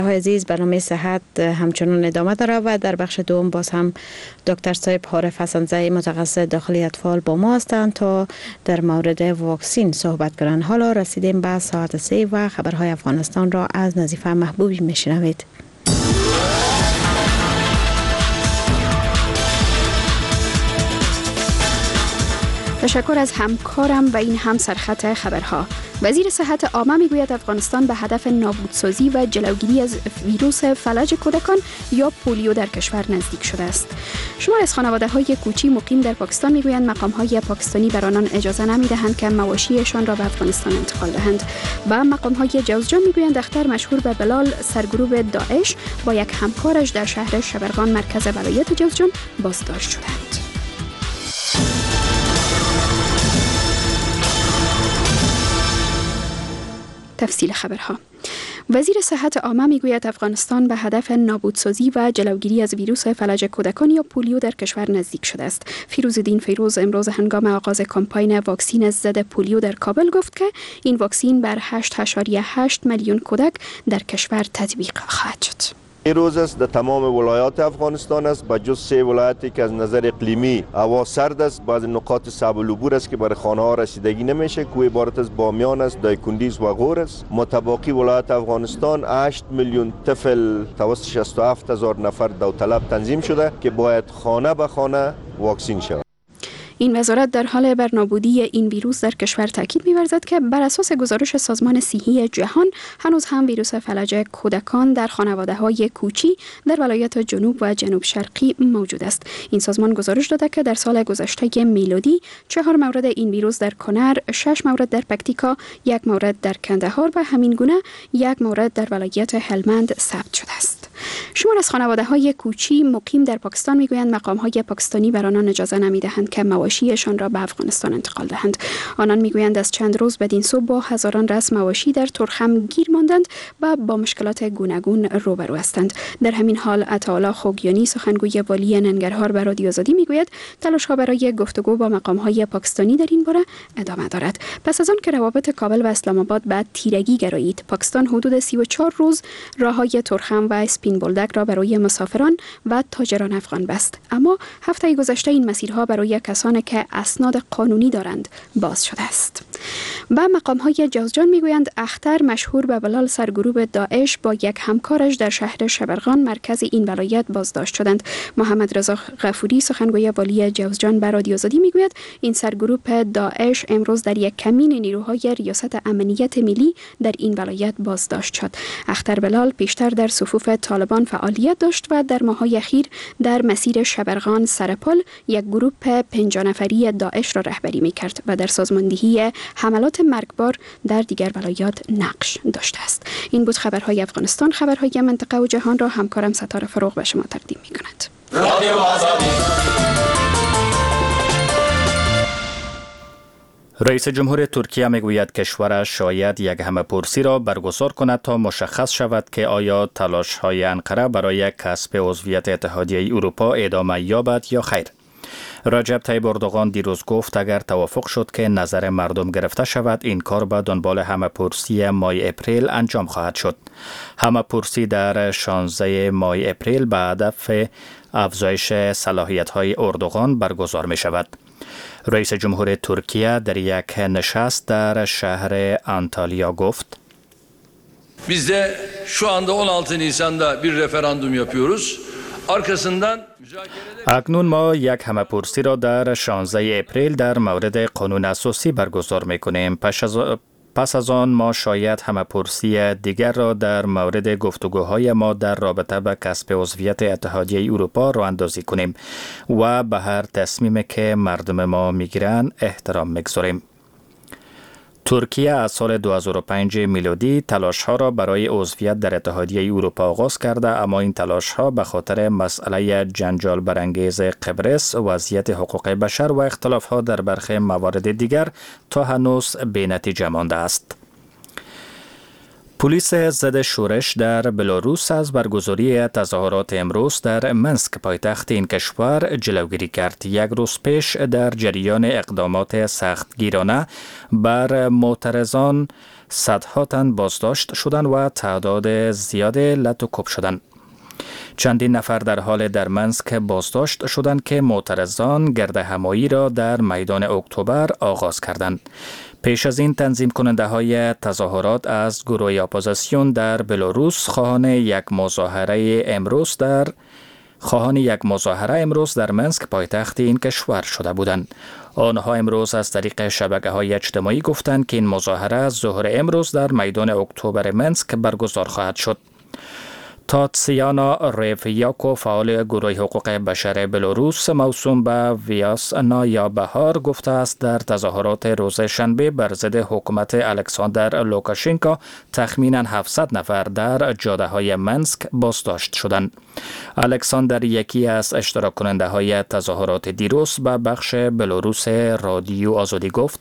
عزیز، برنامه صحت همچنان ادامه داره و در بخش دوم باز هم دکتر صاحب حارف حسن‌زئی متخصص داخلی اطفال با ما هستند تا در مورد واکسین صحبت کنند. حالا رسیدیم به ساعت 3 و خبرهای افغانستان را از نظیفه محبوبی میشنوید. تشکر از همکارم و این هم سرخط خبرها. وزیر صحت عامه میگوید افغانستان به هدف نابودسازی و جلوگیری از ویروس فلج کودکان یا پولیو در کشور نزدیک شده است. شمار از خانواده‌های کوچی مقیم در پاکستان میگویند مقام‌های پاکستانی بر آنان اجازه نمی‌دهند که مواشیشان را به افغانستان انتقال دهند. و مقام‌های جوزجان میگویند دختر مشهور به بلال سرگروه داعش با یک همکارش در شهر شبرغان مرکز ولایت جوزجان بازداشت شدند. تفصیل خبرها. وزیر صحت عامه میگوید افغانستان به هدف نابودسازی و جلوگیری از ویروس فلج کودکان یا پولیو در کشور نزدیک شده است. فیروزالدین فیروز امروز هنگام آغاز کمپاین واکسین ضد پولیو در کابل گفت که این واکسین بر 8.8 میلیون کودک در کشور تطبیق خواهد شد. این روز است در تمام ولایات افغانستان است، با جز 3 ولایتی که از نظر اقلیمی هوا سرد است، بعض نقاط صعب العبور است که برای خانه ها رسیدگی نمیشه، که عبارت از بامیان است، دایکندیز و غور است. متباقی ولایت افغانستان 8 میلیون طفل توسط 67,000 نفر داوطلب تنظیم شده که باید خانه به خانه واکسین شود. این وزارت در حال بر نابودی این ویروس در کشور تاکید می‌ورزد که بر اساس گزارش سازمان صحی جهان هنوز هم ویروس فلج کودکان در خانواده‌های کوچی در ولایات جنوب و جنوب شرقی موجود است. این سازمان گزارش داده که در سال گذشته میلادی 4 مورد این ویروس در کنر، 6 مورد در پکتیکا، 1 مورد در کندهار و همین گونه 1 مورد در ولایت هلمند ثبت شده است. شمار از خانواده‌های کوچی مقیم در پاکستان میگویند مقام‌های پاکستانی بر آنان اجازه نمی‌دهند که مواشیشان را به افغانستان انتقال دهند. آنان میگویند از چند روز بدین سو با هزاران رأس مواشی در ترخم گیر ماندند و با مشکلات گوناگون روبرو هستند. در همین حال عطاالله خوگیانی سخنگوی والی ننگرهار به رادیو آزادی میگوید تلاش‌ها برای گفتگو با مقام‌های پاکستانی در این باره ادامه دارد. پس از آن که روابط کابل و اسلام آباد به تیرگی گرایید، پاکستان حدود 34 روز راههای ترخم و اسپین بولدک را برای مسافران و تاجران افغان بست. اما هفته گذشته این مسیرها برای کسانی که اسناد قانونی دارند باز شده است. و مقام‌های جوزجان میگویند اختر مشهور به بلال سرگروه داعش با یک همکارش در شهر شبرغان مرکز این ولایت بازداشت شدند. محمد رضا غفوری سخنگوی والی جوزجان به رادیو آزادی میگوید این سرگروه داعش امروز در یک کمین نیروهای ریاست امنیت ملی در این ولایت بازداشت شد. اختر بلال پیشتر در صفوف طالبان فعالیت داشت و در ماه‌های اخیر در مسیر شبرغان سرپل یک گروه 50 نفری داعش را رهبری می‌کرد و در سازماندهی حملات مرگبار در دیگر ولایات نقش داشته است. این بود خبرهای افغانستان. خبرهای منطقه و جهان را همکارم ستاره فروغ به شما تقدیم می‌کند. رادیو آزادی. رئیس جمهور ترکیه میگوید کشورش شاید یک همه‌پرسی را برگزار کند تا مشخص شود که آیا تلاش‌های انقره برای کسب عضویت اتحادیه اروپا ادامه یابد یا خیر. رجب طیب اردوغان دیروز گفت اگر توافق شد که نظر مردم گرفته شود این کار به دنبال همه‌پرسی ماه اپریل انجام خواهد شد. همه‌پرسی در 16 ماه اپریل به هدف افزایش صلاحیت‌های اردوغان برگزار می شود. رئیس جمهور ترکیه در یک نشست در شهر آنتالیا گفت Biz de şu anda 16 Nisan'da bir referandum yapıyoruz. Arkasından اکنون ما یک همه‌پرسی را در 16 اپریل در مورد قانون اساسی برگزار می‌کنیم. پس از آن ما شاید همه‌پرسی دیگر را در مورد گفتگوهای ما در رابطه به کسب عضویت اتحادیه اروپا راه اندازی کنیم و به هر تصمیمی که مردم ما میگیرند احترام میگذاریم. ترکیه از سال 2005 میلادی تلاش‌ها را برای عضویت در اتحادیه اروپا آغاز کرده، اما این تلاش‌ها به خاطر مسئله جنجال برانگیز قبرس، وضعیت حقوق بشر و اختلاف‌ها در برخی موارد دیگر تا هنوز بی‌نتیجه مانده است. پلیس ضد شورش در بلاروس از برگزاری تظاهرات امروز در منسک پایتخت این کشور جلوگیری کرد. یک روز پیش در جریان اقدامات سختگیرانه بر معترضان صدها تن بازداشت شدند و تعداد زیاد لطو شدند. چندین نفر در حال در منسک بازداشت شدند که معترضان گردهمایی را در میدان اکتبر آغاز کردند. پیش از این تنظیم کننده های تظاهرات از گروه اپوزیسیون در بلاروس خواهان یک مظاهره امروز در منسک پایتخت این کشور شده بودند. آنها امروز از طریق شبکه‌های اجتماعی گفتند که این مظاهره ظهر امروز در میدان اکتبر منسک برگزار خواهد شد. تاتسیانا ریفیاکو، فعال گروه حقوق بشر بلاروس موسوم به ویاسنا یا بهار، گفته است در تظاهرات روز شنبه بر ضد حکومت الکساندر لوکاشنکو تخمیناً 700 نفر در جاده‌های منسک بازداشت شدند. الکساندر، یکی از اشتراک کننده های تظاهرات دیروز، به بخش بلاروس رادیو آزادی گفت: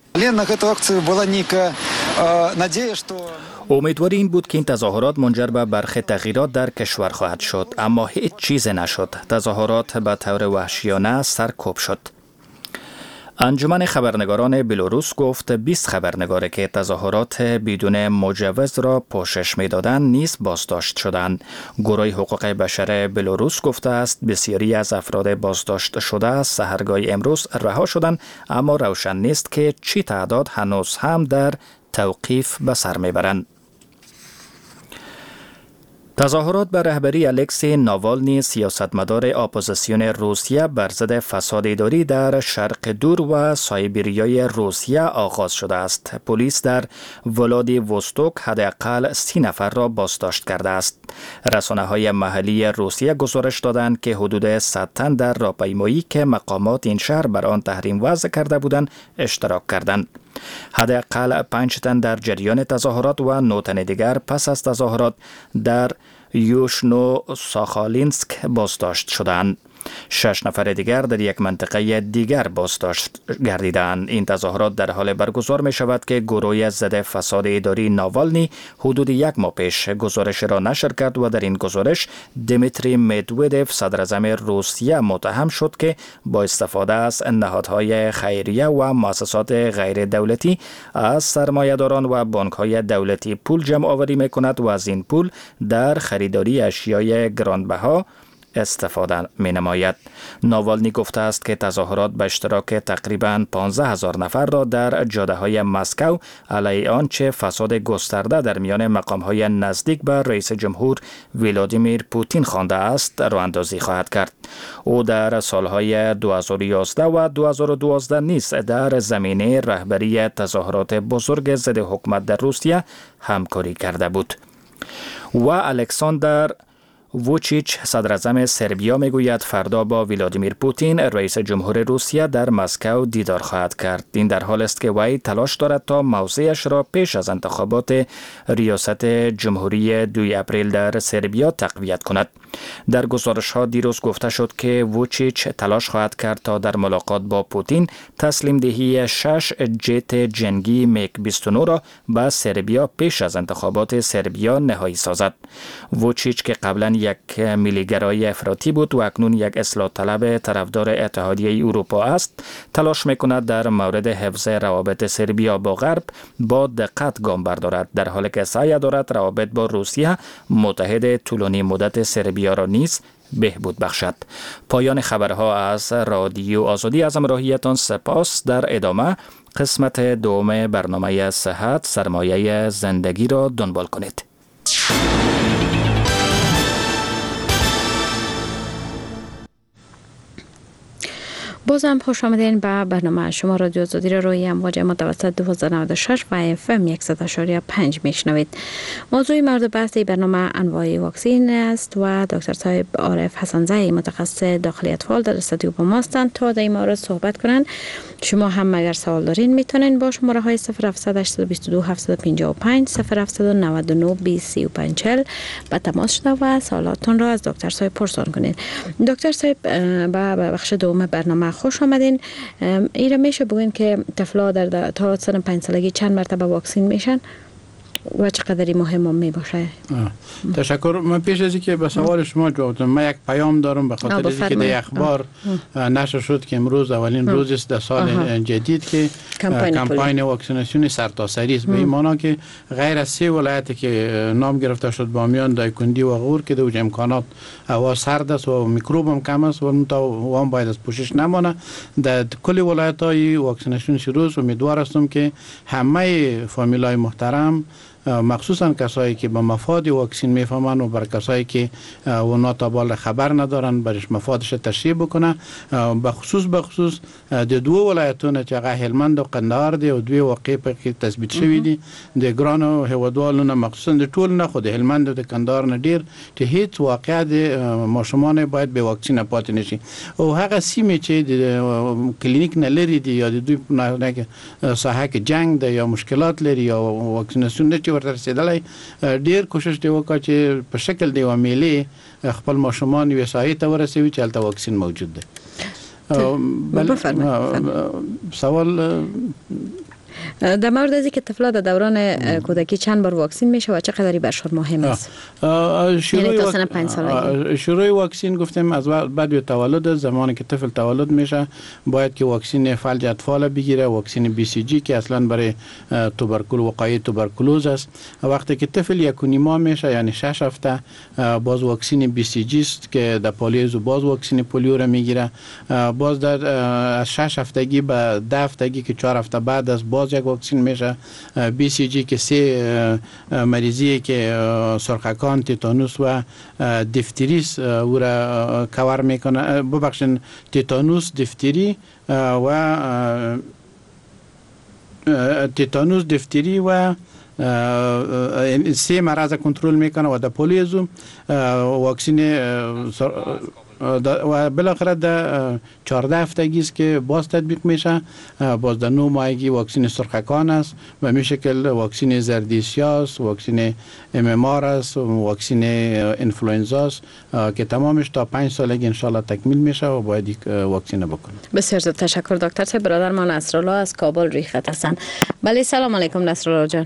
امیدواری این بود که این تظاهرات منجر به برخی تغییرات در کشور خواهد شد، اما هیچ چیز نشد. تظاهرات به طور وحشیانه سرکوب شد. انجمن خبرنگاران بلاروس گفت 20 خبرنگاری که تظاهرات بدون مجوز را پوشش می‌دادند نیز بازداشت شدند. گروه حقوق بشر بلاروس گفته است بسیاری از افراد بازداشت شده سحرگاه امروز رها شدند، اما روشن نیست که چی تعداد هنوز هم در توقیف به سر میبرند. تظاهرات به رهبری الکسی ناوالنی، سیاستمدار اپوزیسیون روسیه، بر ضد فساد اداری در شرق دور و سایبریای روسیه آغاز شده است. پلیس در ولادیوستوک حداقل 30 نفر را بازداشت کرده است. رسانه‌های محلی روسیه گزارش دادند که حدود 100 تن در راهپیمایی که مقامات این شهر بر آن تحریم وضع کرده بودند اشتراک کردند. حداقل 5 تن در جریان تظاهرات و 9 تن دیگر پس از تظاهرات در یوشنو ساخالینسک بازداشت شدند. 6 نفر دیگر در یک منطقه دیگر بازداشت گردیدند. این تظاهرات در حال برگزار می شود که گروه ضد فساد اداری ناوالنی حدود 1 ماه پیش گزارش را نشر کرد و در این گزارش دیمیتری مدودوف، صدر اعظم روسیه، متهم شد که با استفاده از نهادهای خیریه و مؤسسات غیر دولتی از سرمایه‌داران و بانک‌های دولتی پول جمع آوری می کند و از این پول در خریداری اشیای گرانبها استفاده می نماید. ناوالنی گفته است که تظاهرات به اشتراک تقریباً 15,000 نفر را در جاده های مسکو علیه آنچه فساد گسترده در میان مقام های نزدیک به رئیس جمهور ولادیمیر پوتین خوانده است راه اندازی خواهد کرد. او در سالهای 2011 و 2012 نیز در زمینه رهبری تظاهرات بزرگ ضد حکومت در روسیه همکاری کرده بود. و الکساندر ووچیچ، صدر اعظم سربیا، میگوید فردا با ولادیمیر پوتین، رئیس جمهور روسیه، در مسکو دیدار خواهد کرد. این در حال است که وی تلاش دارد تا موضعش را پیش از انتخابات ریاست جمهوری 2 اپریل در سربیا تقویت کند. در گزارش ها دیروز گفته شد که ووچیچ تلاش خواهد کرد تا در ملاقات با پوتین تسلیم دهی 6 جت جنگی میگ 29 را به سربیا پیش از انتخابات سربیا نهایی سازد. ووچیچ که قبلا یک ملیگرای افراطی بود و اکنون یک اصلاح طلب طرفدار اتحادیه اروپا است، تلاش میکند در مورد حفظ روابط سربیا با غرب با دقت گام بردارد، در حالی که سعی دارد روابط با روسیه، متحد طولانی مدت سربیا را نیز بهبود بخشد. پایان خبرها از رادیو آزادی. از همراهیتان سپاس. در ادامه قسمت دوم برنامه صحت، سرمایه زندگی را دنبال کنید. بازم خوش آمدین به برنامه شما. رادیو آزادی را روی امواج متوسط 1296 و FM 100.5 میشنوید. موضوع مورد بحث برنامه انواع واکسین است و دکتر صاحب عارف حسن‌زئی، متخصص داخلی اطفال، در استودیو با ما هستند تا در این مورد صحبت کنند. شما هم اگر سوال دارین میتونین با شماره های 0700 822 755 0799 2035 به تماس شده و سوالاتتون را از دکتر صاحب پرسان کنین. دکتر صاحب، به بخش دوم برنامه خوش آمدین. این را میشه بگوین که طفلا در تا سن 5 سالگی چند مرتبه واکسین میشن؟ و چقدر مهم می باشه. تشکر. من پیش از اینکه به سوال شما جواب بدم، من یک پیام دارم به خاطر اینکه در اخبار نشر شد که امروز اولین روز است در سال جدید که کمپاین واکسیناسیون سرتاسری است، به این معنی که غیر از 3 ولایتی که نام گرفته شد بامیان، دایکندی و غور که در امکانات هوا سرد است و میکروب هم کم است و هم باید از پوشش نمانه، در کل ولایت‌های واکسیناسیون شروع است. امیدوار هستم که همه فامیلای محترم، مخصوصا کسایی که به مفاد واکسین میفهمن و بر کسایی که اونا تا بالا خبر ندارن برش مفادش تشریح بکنه، به خصوص د 2 ولایتونه چې هغه هلمند او قندهار دی او 2 واقع په تثبیت شوی دي د ګرانو هوادوالو مخصوصا د ټول نه خو د هلمند او د قندهار نه ډیر چې هیڅ واقع د ماشومان باید به واکسین پاتې نشي او هغه سیمه چې د کلینیک نه لري دي یا د دوی نه ساحه کې جنگ ده یا مشکلات لري یا واکسیناسیون نه ورته رسیدلای، ډیر کوشش دی وکړي چې په شکل دی واملي خپل ماشومان یو سایه ته ورسوي چې البته واکسین موجود ده. سوال در مورد از اینکه طفلا در دوران کودکی چند بار واکسین میشه و چقدر برشون مهم است؟ یعنی تا سن 5 سالگی. شروع واکسین گفتیم از بعد تولد، زمانی که طفل تولد میشه باید که واکسین فلج اطفال بگیره، واکسین BCG که اصلا برای وقایع توبرکولوز است. وقتی که طفل 1.5 ماه میشه یعنی 6 هفته باز واکسین BCG است که در پالیو باز واکسین پولیو را میگیره، باز در از 6 هفتگی به 10 هفتگی که 4 هفته بعد از باز یک واکسین میشه BCG که 3 مریضی که سرخکان، تیتانوس و دیفتریس او را کور میکنه، ببخشید تیتانوس، دیفتری و 3 مرض کنترل میکنه و در پولیو واکسین و بالاخره در 14 هفتگی است که باز تطبیق میشه، باز در 9 ماهگی واکسین سرخکان است و می شکل واکسین زردیسیا است، واکسین MMR است، واکسین انفلوئنزا است که تمامش تا 5 سالگی ان شاء الله تکمیل میشه و باید واکسین بکنیم. بسیار زیاد تشکر دکتر صاحب. برادر ما نصرالله از کابل روی خط هستن. بله سلام علیکم نصرالله جان.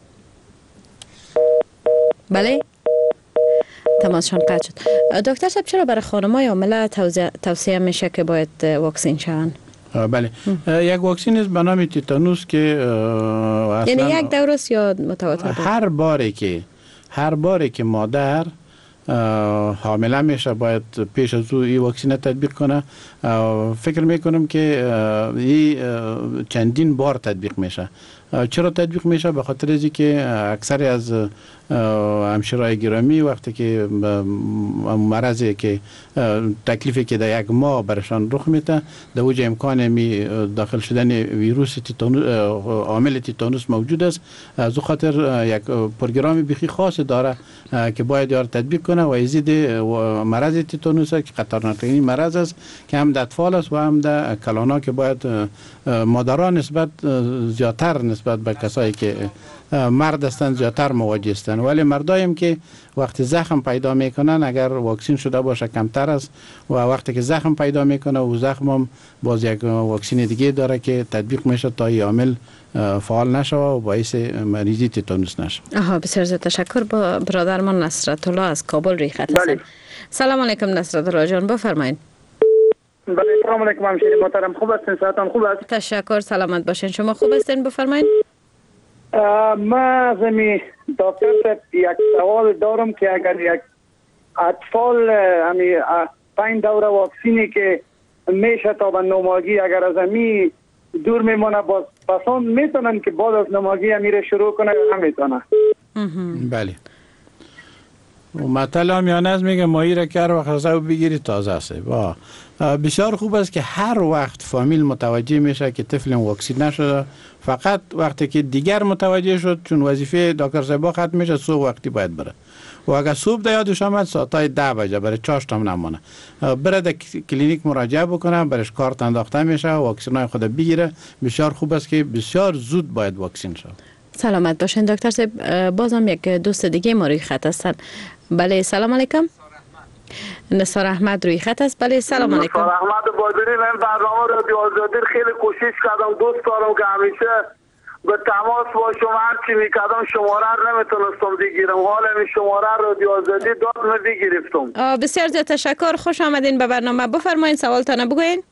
بله تماسشان قطع شد. دکتر صاحب چرا برای خانم‌های حامله توصیه میشه که باید واکسین شوند؟ بله یک واکسین است به نام تیتانوس که یعنی یک دوره است یا متواتر؟ هر باری که مادر حامله میشه باید پیش از او این واکسین تطبیق کنه. فکر میکنم که این چندین بار تطبیق میشه. چرا تطبیق میشه؟ به خاطر از اینکه اکثر از همشیرهای گرامی وقتی که مرضی که تکلیفی که در 1 ماه برشان رخ میده در اوج امکان می داخل شدن ویروس عامل تیتانوس موجود است، از او خاطر یک پروگرام بخی خاص داره که باید یار تطبیق کنه و ازید مرض تیتانوس که خطرناکترین مرض است که هم در اطفال است و هم در کلانا که باید مادران نسبت زیادتر نسبت به کسایی که مرد هستند زیادتر مواجه هستند، ولی مردایم که وقتی زخم پیدا میکنن اگر واکسین شده باشه کمتر است و وقتی که زخم پیدا میکنه و زخم هم باز یک واکسین دیگه داره که تطبیق میشه تا این عامل فعال نشه و باعث مریضی تیتانوس نشه. بسیار زیاد تشکر. با برادر ما نصرت الله از کابل روی خط هستند. سلام علیکم نصرت الله جان بفرمایید. بله سلام علیکم همشیره محترم، خوب هستین؟ صحتتان خوب است؟ تشکر سلامت باشین. شما خوب هستین؟ بفرمایید. ما زمین دکتر صاحب یک سوال دارم که اگر یک اطفال همی 5 دوره واکسینی که میشه تا به 9 ماهگی اگر از همی دور میمونه باز پسان میتونن که بعد از 9 ماهگی همی شروع کنه یا نمیتونه؟ بله مطلع همیانه از میگه ماهی را که هر وقت از او بگیری تازه است. بسیار خوب است که هر وقت فامیل متوجه میشه که طفل واکسین نشده، فقط وقتی که دیگر متوجه شد چون وظیفه دکتر صاحب ختم میشه صبح وقتی باید بره و اگر صبح در یادش آمد ساعتای 10 بجه برای چاشت هم نمانه بره در کلینیک مراجعه بکنه، برش کارت انداخته میشه و واکسینای خود بگیره. بسیار خوب است که بسیار زود باید واکسین شد. سلامت باشین دکتر صاحب. بازم یک دوست دیگه ما روی خط هستن. بله سلام علیکم. نثار احمد روی خط است. بله سلام علیکم. نثار احمد بادری. من برنامه رادیو آزادی خیلی کوشش کردم، دوست دارم که همیشه به تماس باشم. هرچی میکردم شماره رو نمیتونستم بگیرم. حالا این شماره رادیو آزادی داد من بگرفتم. بسیار زیاد تشکر. خوش آمدین به برنامه. بفرمایید سوالتان بگوین.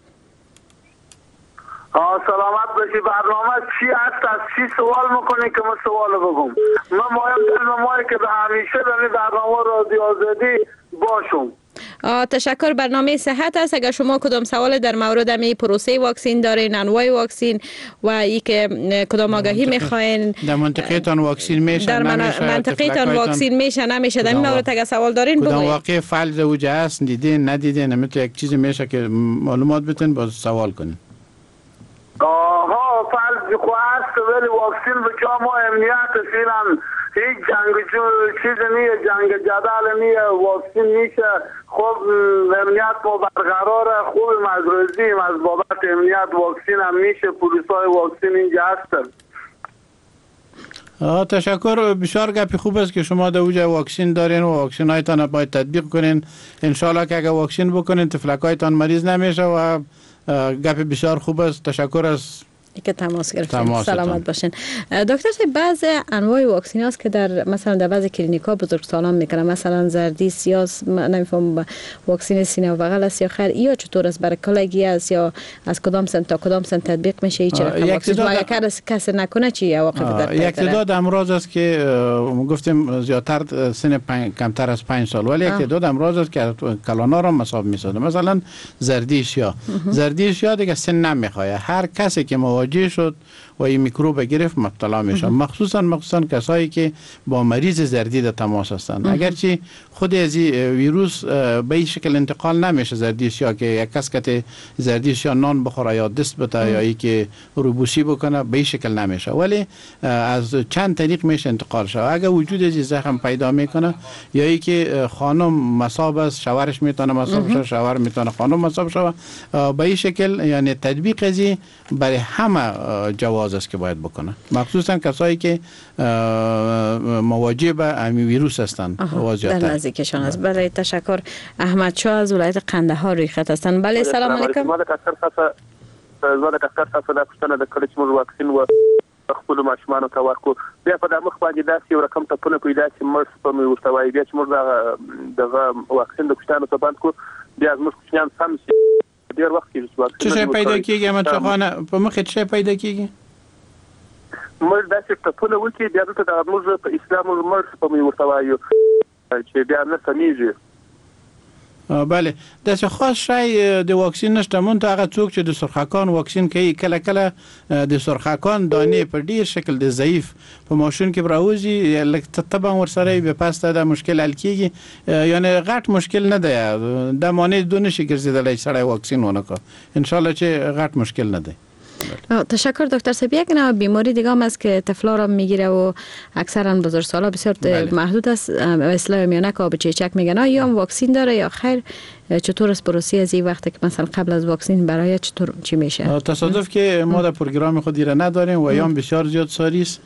سلامت باشی. برنامه چی هست؟ از چی سوال میکنی که من سوال بگم؟ من مایم که به همیشه در برنامه رادیو آزادی باشم. تشکر. برنامه صحت است. اگر شما کدام سوال در مورد می پروسه واکسین دارین، انواع واکسین و ای که کدام آگاهی میخواین، در منطقه تان واکسین میشه در منطقه تان واکسین میشه نمیشه، در این مورد اگر سوال دارین بگوین. کدام واقع فعل وجه است، دیدین ندیدین، مثل یک چیزی میشه که معلومات بتین باز سوال کنین. فرض خو هست ولی واکسین به جا ما امنیت فیلن هیچ چیز نیه، جنگ جدل نیه، واکسین میشه. خب امنیت ما برقراره، خوب مزرزیم از بابت امنیت واکسین هم میشه. پولیسای واکسین اینجا هستن. تشکر. بسیار گپی خوب است که شما در اوج واکسین دارین و واکسین هایتان باید تطبیق کنین. انشالله که اگر واکسین بکنین تفلک هایتان مریض نمیشه و گپ بسیار خوب است. تشکر از که تماس گرفتین. سلامت باشین. دکتر صاحب، بعض انواع واکسین هست که در مثلا در بعض کلینیکا بزرگسالان میکنن، مثلا زردی، سیاس، نمیفهم واکسین سینه و بغل است یا خیر، یا چطور است؟ برای کلگی است یا از کدام سن تا کدام سن تطبیق میشه؟ هیچ واکسین اگر کس نکنه چی عواقب داره؟ یک تعداد امراض است که گفتیم زیادتر سن کمتر از 5 سال، ولی یک تعداد امراض است که کلانا را مصاب میسازه. مثلا زردی سیاه دیگه سن نمیخواد. هر کسی که مواجه شد و این میکروب گرفت مبتلا میشن، مخصوصا کسایی که با مریض زردی در تماس هستند. اگرچه خود از ویروس به این شکل انتقال نمیشه زردی سیاه که یک کس که زردی سیاه نان بخوره یا دست بته یا ای که روبوسی بکنه، به این شکل نمیشه، ولی از چند طریق میشه انتقال شه. اگر وجود از زخم پیدا میکنه یا ای که خانم مصاب است، شوهرش میتونه مصاب شه، شوهر میتونه خانم مصاب شه، به این شکل یعنی تطبیق از برای همه جواز است که باید بکنه، مخصوصا کسایی که مواجه به امی ویروس هستند. در نزدیکشان است. بله تشکر. احمد شاه از ولایت قندهار روی خط هستند. بله سلام علیکم. زما د کسر تاسو د پښتنه د کله چې موږ واکسین و خپل ماشومانو ته ورکو، بیا په د مخ باندې داسې یو رقم ټپونه پیدا چې مرس په مې ورته وایي، بیا چې موږ دغه واکسین د کوچنیانو ته بند کړو، بیا زموږ کوچنیان سم شي. ډېر وخت کېږي چې واکسین څه شی پیدا کېږي؟ احمد شاه خان په مخ څه پیدا کېږي؟ موږ داسې ټپونه وکړي، بیا دلته د موږ په اسلام مرس په مې ورته وایو چې بیا نه سمیږي. بله، داسې خاص شی د واکسین نشته. مونږ ته هغه څوک چې د سرخکان واکسین کوي، کله کله د سرخکان دانې په ډیر شکل د ضعیف په ماشین کې براوځي، لکه طبعا ورسره به پس ته د مشکل حل کیږي، یعنی غټ مشکل نه دی. د مانع دونه شي ګرځیدلی سړی واکسین ونه کړ، ان شاء الله چې غټ مشکل نه دی. تشکر دکتر صاحب. یک نوع بیماری دیگه هم است که طفلا را میگیره و اکثرا بزرگسالا بسیار محدود است، اصطلاح میانه که آب چیچک میگن. یا هم واکسین داره یا خیر؟ چطور است پروسه از این وقت که مثلا قبل از واکسین برای چطور چی میشه؟ تصادف که ما در پروگرام خود را نداریم و یا هم بسیار زیاد ساری است،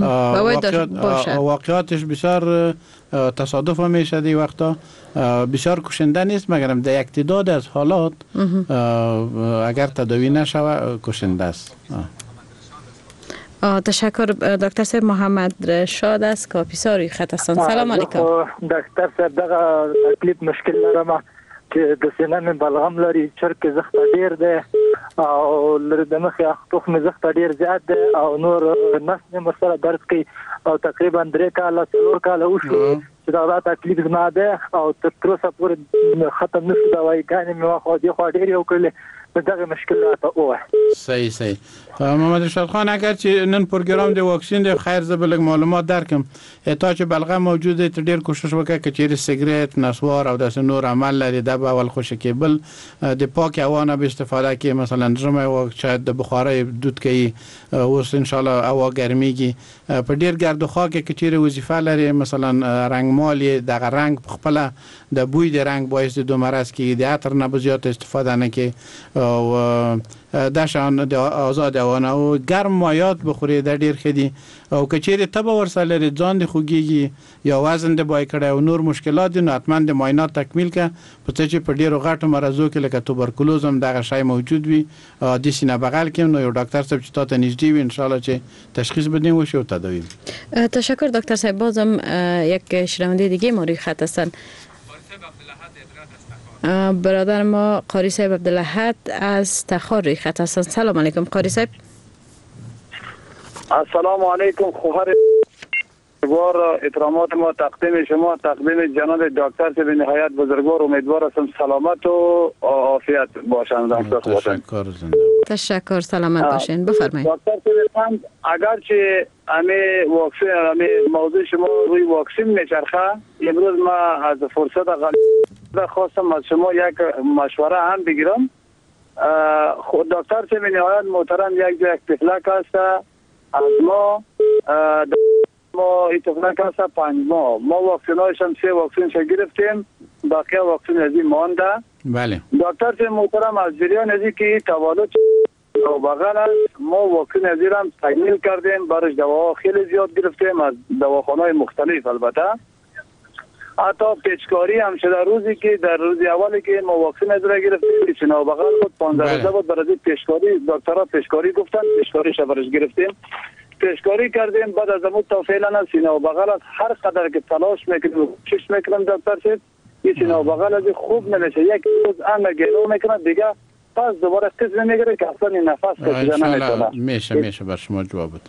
واقعاتش بسیار تصادف میشه دی وقتا، بسیار کشنده نیست، مگر در یک تعداد از حالات اگر تداوی نشوه کشنده است. تشکر دکتر صاحب. محمد رشاد است کاپیسا روی خط هستند. سلام علیکم. دکتر صاحب دغه تکلیف مشکل لرم چې د سینې من بلغم لري، چرک زخت ډیر ده او لري د مخ تخم زخت ډیر زیات ده او نور نس مې سره درد کوي او تقریبا 3 کاله 4 کاله وشو چې دا تکلیف زما ده او تر اوسه پورې ختم نشو. دوايي ګانې مې واخو دي خو ډیر یو کړل دغه مشکل راته اوه. صحیح. محمد رشاد خان، اگر چې نن پروګرام د واکسین د خیر زبلګ معلومات درکم، اته چې بلغم موجوده ته ډیر کوشش وکړه چې چیرې سیګریټ، نسوار او داسې نور عمل لري د اول خوش کېبل د پاک هوا نه به استفاده کې، مثلا رمه او شاید د بخاري دود کوي، اوس ان شاء الله هوا ګرميږي په ډیر ګرد خو کې چیرې وظیفه لري، مثلا رنگ مالی دغه رنگ خپل د بوی د رنگ باعث د مرض کې د عطر نه بزیات استفاده نه کې و دشان آزاد وانه او گرم مایات بخوری در ډیر خدي او کچېری تبه ورسره لري ځان د خوږیږي یا وزن د بای کړه او نور مشکلات نه حتما د معاینات تکمیل ک په چې په ډیرو غټو مرزو کې لکه توبرکلوز هم دغه شی موجود وي د سینه بغل کې نو یو ډاکټر صاحب چې تاسو نږدې وي ان شاء الله چې تشخیص بدیم و شو تداوی. تشکر دکتر صاحب. بازم یک شنونده دیگه ما روی خط هستن. برادر ما قاری صاحب عبدالأحد از تخار روی خط هستن. سلام علیکم قاری صاحب. السلام علیکم خواهر بزرگوار، احترامات ما تقدیم شما، تقدیم جناب دکتر صاحب نهایت بزرگوار. امیدوار هستم سلامت و عافیت باشند. تشکر سلامت باشین. بفرمایید دکتر صاحب. اگر چه همه واکسن همه موضوع شما روی واکسن میچرخه، امروز ما از فرصت غلیظ خواستم از شما یک مشوره هم بگیرم. خود دکتر صاحب نهایت محترم یک تفلک است از ما این تفلک هست 5 ماه. ما واکسن هایش هم 3 واکسنش گرفتیم، باقی واکسن از این مانده. بله دکتر صاحب محترم از جریان از که تولد و بغل است ما واکسن از این هم تکمیل کردیم، برش دواها خیلی زیاد گرفتیم از دواخانه‌های مختلف. البته حتی پیچکاری هم شده روزی که در روز اولی که ما واکسن از را گرفتیم سینه و بغل بود 15 روزه بود، برای پیشکاری دکترها پیشکاری گفتن، پیشکاری شبرش گرفتیم، پیشکاری کردیم. بعد از اون تا فعلا سینه و بغل هر قدر که تلاش میکنیم کوشش میکنم دکتر صاحب این سینه و بغل از خوب نمیشه. یک روز انا گلو میکنه دیگه پس دوباره قسم میگیره که اصلا نفس کشیدن نمیتونه. میشه بر شما جواب بده.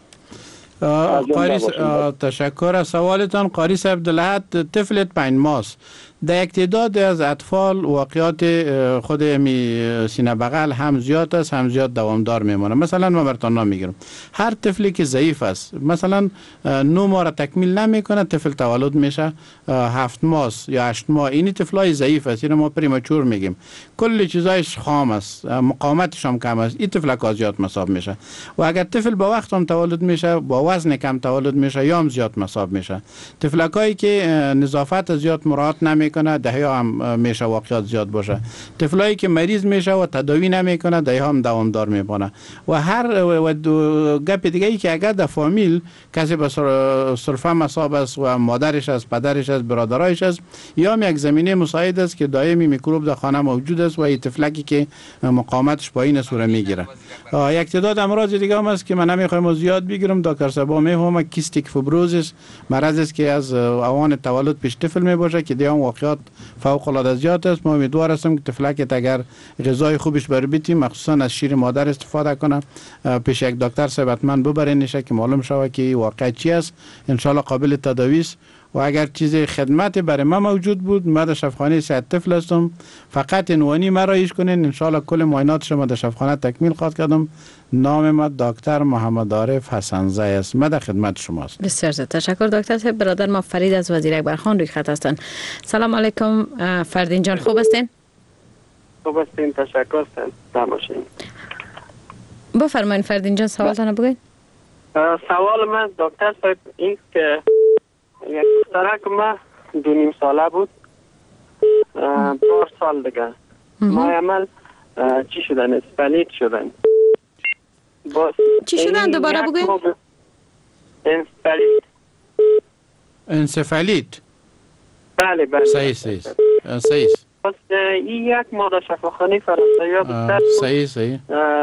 قاری تشکر از سوالتان. قاری صاحب عبدالأحد طفلت 5 ماه در یک تعداد از اطفال واقعات خود سینه بغل هم زیاد است هم زیاد دوامدار میمونه. مثلا ما براتون نام میگیرم هر طفلی که ضعیف است مثلا 9 ماه را تکمیل نمیکنه طفل تولد میشه 7 ماه یا 8 ماه این طفلای ضعیف است، اینو ما پریمچور میگیم. کل چیزایش خام است، مقاومتش هم کم است، این طفل زیاد مصاب میشه. و اگر طفل با وقت هم تولد میشه با وزن کم تولد میشه یا هم زیاد مصاب میشه. طفلکایی که نظافت زیاد مراعات نمیکنه دهیا هم میشه واقعات زیاد باشه. طفلایی که مریض میشه و تداوی نمیکنه دهیا هم دوامدار میمونه. و هر گپ دیگه ای که اگر در فامیل کسی به صرفا مصاب است و مادرش است، پدرش است، برادرایش است، یا هم یک زمینه مساعد است که دائمی میکروب در خانه موجود است و این طفلکی که مقاومتش با این صورت میگیره. یک تعداد امراض دیگه هم است که من نمیخوایم زیاد بگیرم دکتر صاحب میفهمه. کیستیک فیبروزیس مرض است که از اوان تولد پیش طفل میباشه که دیگه واقعات فوق العاده زیاد است. ما امیدوار هستم که طفلک اگر غذای خوبش بر بیتیم مخصوصا از شیر مادر استفاده کنه پیش یک دکتر صاحب حتما ببرینش که معلوم شوه که واقعا چی است. ان شاء الله قابل تداوی است. و اگر چیز خدمت برای ما موجود بود ما در شفاخانه صحت طفل هستم، فقط عنوانی ما رایش کنین ان شاء الله کل معاینات شما در شفاخانه تکمیل خواهد کردم. نام ما دکتر محمد عارف حسن‌زی است. ما در خدمت شما است. بسیار زیاد تشکر دکتر صاحب. برادر ما فرید از وزیر اکبرخان روی خط هستند. سلام علیکم فردین جان، خوب هستین؟ خوب هستین، تشکر تماشین. بفرمایید فردین جان سوالتون بگید. سوال من دکتر صاحب این که یک دخترک ما 2.5 ساله بود 4 سال دیگه ما عمل چی شدن؟ اسپلیت شدن. چی شدن دوباره بگوین؟ انسفالیت. بله بله صحیح پس این یک ماه در شفاخانه فرانسوی بود. صحیح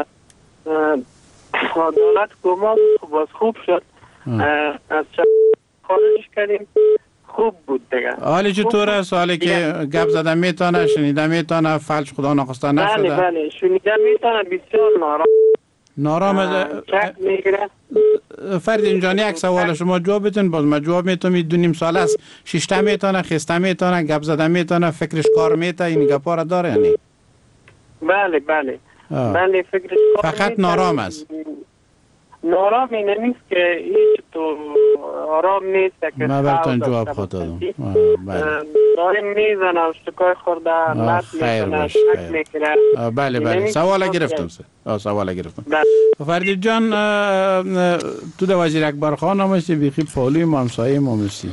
دولت گما باز خوب شد. از خارجش کردیم خوب بود دیگه. حالی چطور است؟ حالی که گپ زدن میتونه، شنیدن میتونه، فلج خدا نخواسته نشده؟ بله شنیدن میتونه. بسیار نارام میگیره. فرید جان یک سوال شما جواب بتون باز ما جواب میتونم. 2.5 سال است شیشته میتونه، خسته میتونه، گپ زدن میتونه، فکرش کار میتونه، این گپا را داره یعنی؟ بله فکرش کار فقط نارام است. نارام اینه نیست که هیچ تو آرام نیست که من براتون جواب خود دادم. داریم میزنه و شکای خورده لط میکنه شک میکنه. بله سوال گرفتم سوال گرفتم. فرید جان تو در وزیر اکبر خان همستی بیخی پالوی مامسایی مامستی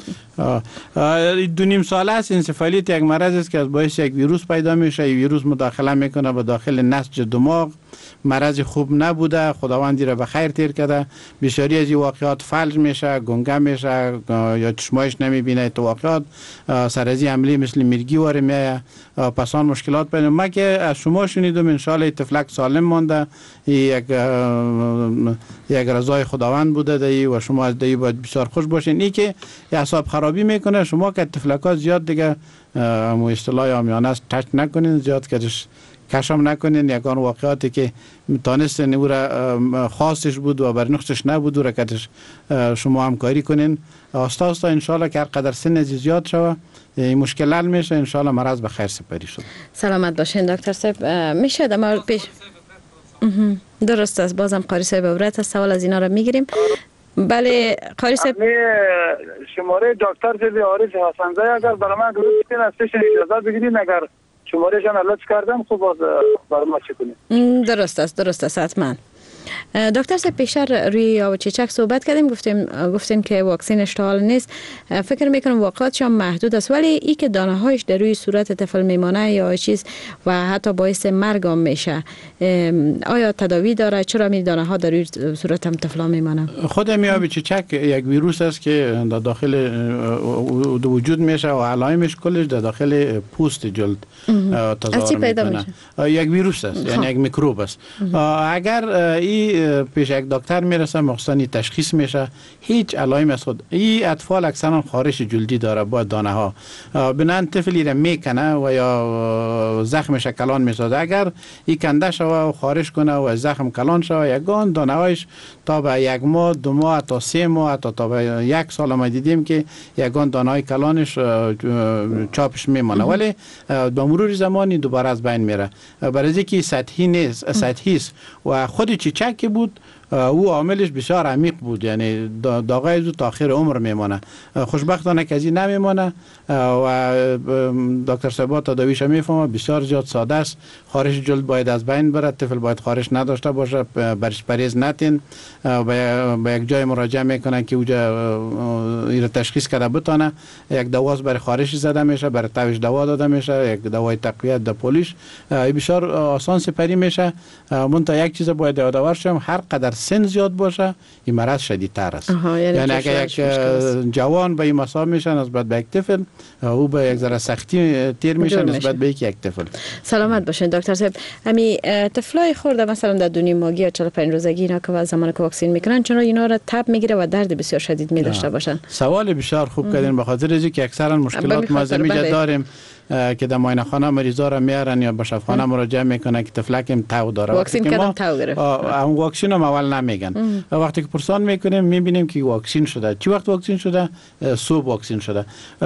2.5 ساله است انسفالیت یک مرض است که از باعث یک ویروس پیدا میشه. ویروس مداخله میکنه به داخل نسج دماغ. مرض خوب نبوده، خداوندی را به خیر تیر کرده. بسیاری از این واقعات فلج میشه، گنگه میشه یا چشمایش نمیبینه. تو واقعات سرازی عملی مثل میرگی واره میایه، پسان مشکلات پیدا. ما که از شما شنیدم ان شاءالله تفلک سالم مانده، یک رضای خداوند بوده دی و شما از دی باید بسیار خوش باشین. این که اعصاب خرابی میکنه شما که تفلکات زیاد دیگه اصطلاح عامیانه است تچ نکنین، زیاد کشم نکنین. یکان واقعاتی که تانستین او را خاصش بود و برنخشش نبود و را کتش شما همکاری کنین. آستا آستا انشالله که هر قدر سن زیاد شوه مشکل حل میشه، انشالله مرض به خیر سپری شد. سلامت باشین دکتر صاحب. میشه دما پیش درست است. بازم قاری صاحب عبرت است، سوال از اینا را میگیریم. بله قاری صاحب شماره دکتر صاحب عارف حسن‌زی اگر برای من گروه کنین از پیش اجازه بگیرین، اگر شماره جان لطف کردم خوب باز برای ما چه کنیم. درست است حتما. دکتر صاحب پیشتر روی آب چیچک صحبت کردیم، گفتیم که واکسین اشتعال نیست. فکر میکنم واقعاتش هم محدود است، ولی ای که دانه هایش در روی صورت طفل میمانه یا چیز و حتی باعث مرگ هم میشه، آیا تداوی داره؟ چرا می دانه ها در روی صورت هم طفل میمانه؟ خود آب چیچک یک ویروس است که در داخل وجود میشه و علائمش کلش در داخل پوست جلد تظاهر میکنه. یک ویروس است، یعنی یک میکروب است. اگر پیش یک دکتر میرسه مخصوصا تشخیص میشه هیچ علائم از خود. این اطفال اکثرا خارش جلدی داره با دانه ها، بنان طفلی را میکنه و یا زخمش کلان میسازه. اگر این کنده شوه و خارش کنه و زخم کلان شوه، یگان دانه هایش تا به 1 ماه 2 ماه تا 3 ماه تا به 1 سال ما دیدیم که یگان دانه های کلانش چاپش میمانه، ولی با مرور زمانی دوباره از بین میره. برای اینکه سطحی نیست، سطحی است و خود چیچک بود او عاملش بسیار عمیق بود، یعنی داغای زود تا آخر عمر میمانه. خوشبختانه که از این نمیمانه و دکتر صاحب تداویش میفهمه بسیار زیاد ساده است. خارش جلد باید از بین بره، طفل باید خارش نداشته باشه، برش پریز نتین، به یک جای مراجعه میکنن که اوجا این تشخیص کرده بتانه. یک دواز برای خارش زده میشه، برای توش دوا داده میشه، یک دوای تقویت د پولیش بسیار آسان سپری میشه. منتها یک چیز باید یادآور شم، هر قدر سن زیاد باشه این مرض شدیدتر است. یعنی اگر یک جوان به این مصاب میشه نسبت به یک طفل، او به یک ذره سختی تیر میشه نسبت به یک طفل. سلامت باشین دکتر صاحب. امی طفلای خورده مثلا در 2.5 ماهگی یا 45 روزگی اینا که زمان که واکسین میکنن چون اینا را تب میگیره و درد بسیار شدید می داشته باشن؟ سوال بسیار خوب کردین، به خاطر اینکه اکثرا مشکلات مازمی داریم که در معاینه خانه مریضا را میارن یا به شفاخانه مراجعه میکنن که طفلکم تو داره. واکسین کردم تو گرفت. اون واکسین هم اول نمیگن. وقتی که پرسان میکنیم میبینیم که واکسین شده. چی وقت واکسین شده؟ صبح واکسین شده.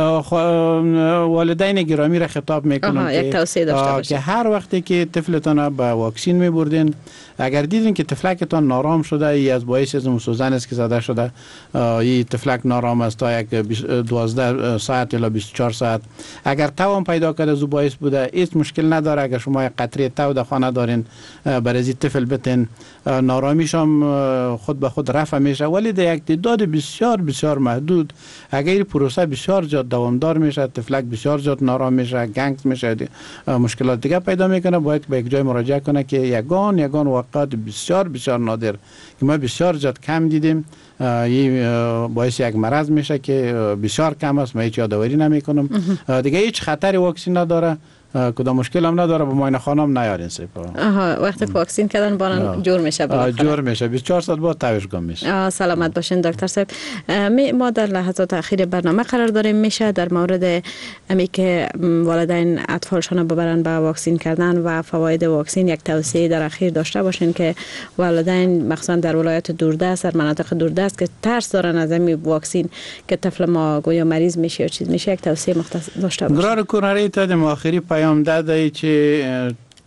والدین گرامی را خطاب میکنم یک توصیه داشته باشید که هر وقتی که طفلتون به واکسین میبردین، اگر دیدین که طفلکتون نارام شده، ای از باعث از سوزن است که زده شده، این طفلک نارام است تا یک 12 ساعت الی 24 ساعت، اگر تو پیدا کرده زو باعث بوده، هیچ مشکل نداره. اگر شما یک قطره تو در خانه دارین برای این طفل بتین، نارامیش هم خود به خود رفع میشه، ولی در یک تعداد بسیار بسیار محدود. اگر این پروسه بسیار زیاد دوامدار میشه، طفلک بسیار زیاد نارام میشه، گنگ میشه، مشکلات دیگه پیدا میکنه، باید به یک جای مراجعه کنه که یگان واقعات بسیار بسیار نادر که ما بسیار زیاد کم دیدیم، این باعث یک مرض میشه که بسیار کم است. من هیچ یادآوری نمیکنم دیگه. هیچ خطری واکسین نداره، کدام مشکل هم نداره. به معاینه خانه هم نیارین وقتی واکسین کردن بانم جور میشه، جور میشه 24 ساعت بعد توش گم میشه. سلامت باشین دکتر صاحب. ما در لحظات اخیر برنامه قرار داریم. میشه در مورد امی که والدین اطفالشون ببرن به واکسین کردن و فواید واکسین یک توصیه در اخیر داشته باشین که والدین مخصوصا در ولایت دوردست، در مناطق دوردست که ترس دارن از این واکسین که طفل ما گویا مریض میشه یا چیز میشه، یک توصیه مختصر داشته باشین. گرار کورنری تا آخری پیام داده که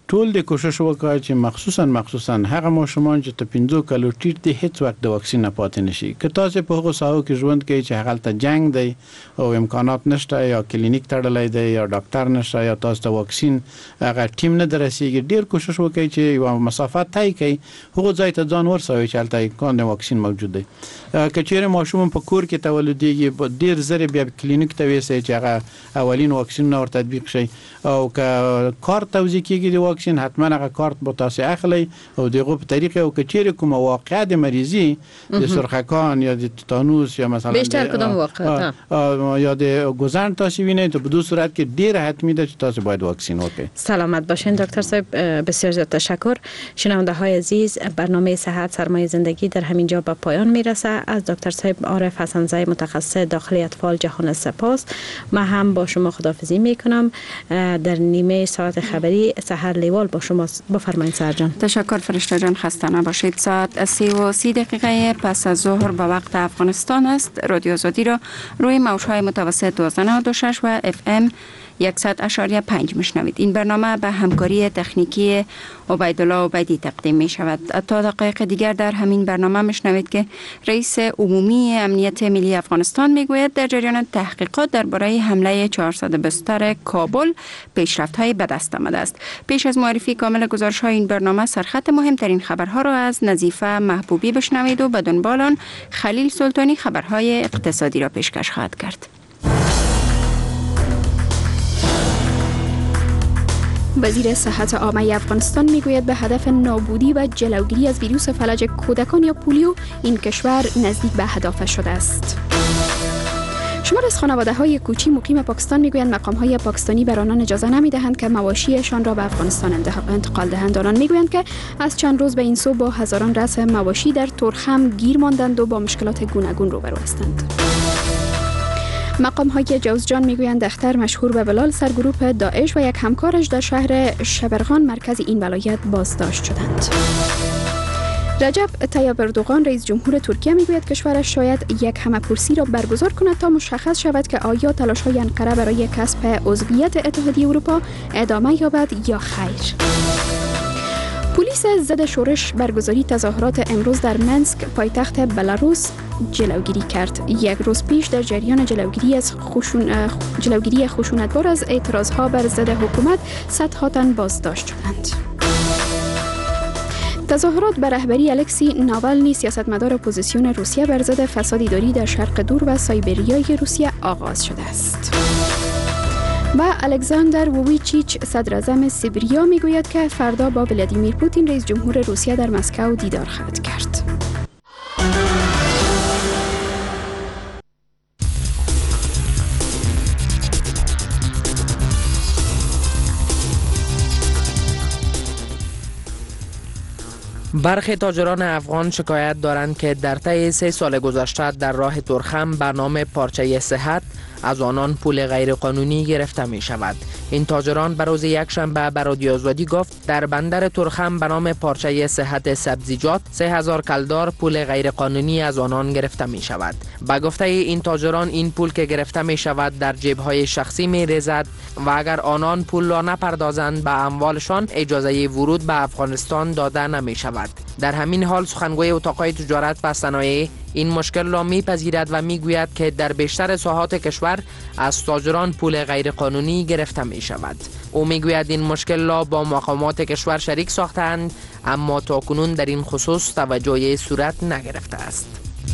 ټول د کوشش وکړي چې مخصوصا هغه ماشومان چې ته 15 کالو ټیټ دي هیڅ وخت د واکسین نه پاتې نشي. که تاسو په هغه ساحو کې ژوند کوي چې هغه ته جنگ دی او امکانات نشته یا کلینیک تړلای دی یا ډاکټر نشته یا تاسو ته واکسین هغه ټیم نه درسیږي، ډیر کوشش وکړي چې یو مسافت طی کړي، هغه ځای ته ځان ورسوي چې هلته امکان د واکسین موجود دی. که چیرې ماشوم په کور کې تولديږي ډیر زره بیا کلینیک ته ویسي چې هغه اولین واکسین نور تطبیق شي، او که کارت توزیع کیږي د واکسین حتما هغه کارت به تاسو اخلي او دغه په طریقه او که چیرې کوم واقعه د مریضي د سرخکان یا د تتانوس یا مثلا بیشتر کدام واقعه یا د گزارن تاسو وینئ ته په دو صورت کې ډیر حتمی ده چې تاسو باید واکسین وکړئ. سلامت باشین دکتر صاحب، بسیار زیاد تشکر. شنونده های عزیز، برنامه صحت سرمایه زندگی در همین جا به پایان میرسه. از دکتر صاحب عارف حسن‌زئی متخصص داخلی اطفال جهان سپاس. من هم با شما خداحافظی میکنم. در نیمه ساعت خبری سحر لیوال با شما. بفرمایید سحر جان. تشکر فرشته جان، خسته نباشید. ساعت 3:30 پس از ظهر به وقت افغانستان است. رادیو آزادی را روی موج‌های متوسط 1296 و FM 100.5 میشنوید. این برنامه به همکاری تکنیکی عبیدالله عبیدی تقدیم می شود. تا دقایق دیگر در همین برنامه میشنوید که رئیس عمومی امنیت ملی افغانستان میگوید در جریان تحقیقات درباره حمله 420 کابل پیشرفت‌های به دست آمده است. پیش از معرفی کامل گزارش‌های این برنامه، سرخط مهمترین خبرها را از نظیفه محبوبی بشنوید و به دنبال آن خلیل سلطانی خبرهای اقتصادی را پیشکش خواهد کرد. وزیر صحت عامه افغانستان میگوید به هدف نابودی و جلوگیری از ویروس فلج کودکان یا پولیو این کشور نزدیک به هدف شده است. شمار از خانواده‌های کوچی مقیم پاکستان میگویند مقام‌های پاکستانی بر آنان اجازه نمی‌دهند که مواشیشان را به افغانستان انتقال دهند. آنان میگویند که از چند روز به این سو با هزاران رأس مواشی در ترخم گیر ماندند و با مشکلات گوناگون روبرو هستند. مقام‌های جوزجان میگویند اختر مشهور به بلال سرگروه داعش و یک همکارش در شهر شبرغان مرکز این ولایت بازداشت شدند. رجب طیب اردوغان رئیس جمهور ترکیه میگوید کشورش شاید یک همه‌پرسی را برگزار کند تا مشخص شود که آیا تلاش‌های انقره برای کسب عضویت اتحادیه اروپا ادامه یابد یا خیر. پلیس ضد شورش برگزاری تظاهرات امروز در منسک پایتخت بلاروس جلوگیری کرد. یک روز پیش در جریان جلوگیری خشونتبار از اعتراضها بر ضد حکومت صدها تن بازداشت شدند. تظاهرات به رهبری الکسی ناوالنی سیاستمدار اپوزیسیون روسیه بر ضد فساد اداری در شرق دور و سایبریای روسیه آغاز شده است. و الکساندر وویچیچ صدر اعظم سیبریا میگوید که فردا با ولادیمیر پوتین رئیس جمهور روسیه در مسکو دیدار خواهد کرد. برخی تاجران افغان شکایت دارند که در طی 3 سال گذشته در راه ترخم به نام پارچه صحت از آنان پول غیرقانونی گرفته می شود. این تاجران به روز یکشنبه به رادیو آزادی گفت در بندر ترخم به نام پارچه صحت سبزیجات 3000 کلدار پول غیرقانونی از آنان گرفته می شود. به گفته این تاجران این پول که گرفته می شود در جیب‌های شخصی می ریزد و اگر آنان پول را نپردازند به اموالشان اجازه ورود به افغانستان داده نمی شود. در همین حال سخنگوی اتاق‌های تجارت و صنایع این مشکل را میپذیرد و میگوید که در بیشتر ساحات کشور از تاجران پول غیرقانونی گرفته می شود. او میگوید این مشکل را با مقامات کشور شریک ساختند اما تاکنون در این خصوص توجه صورت نگرفته است.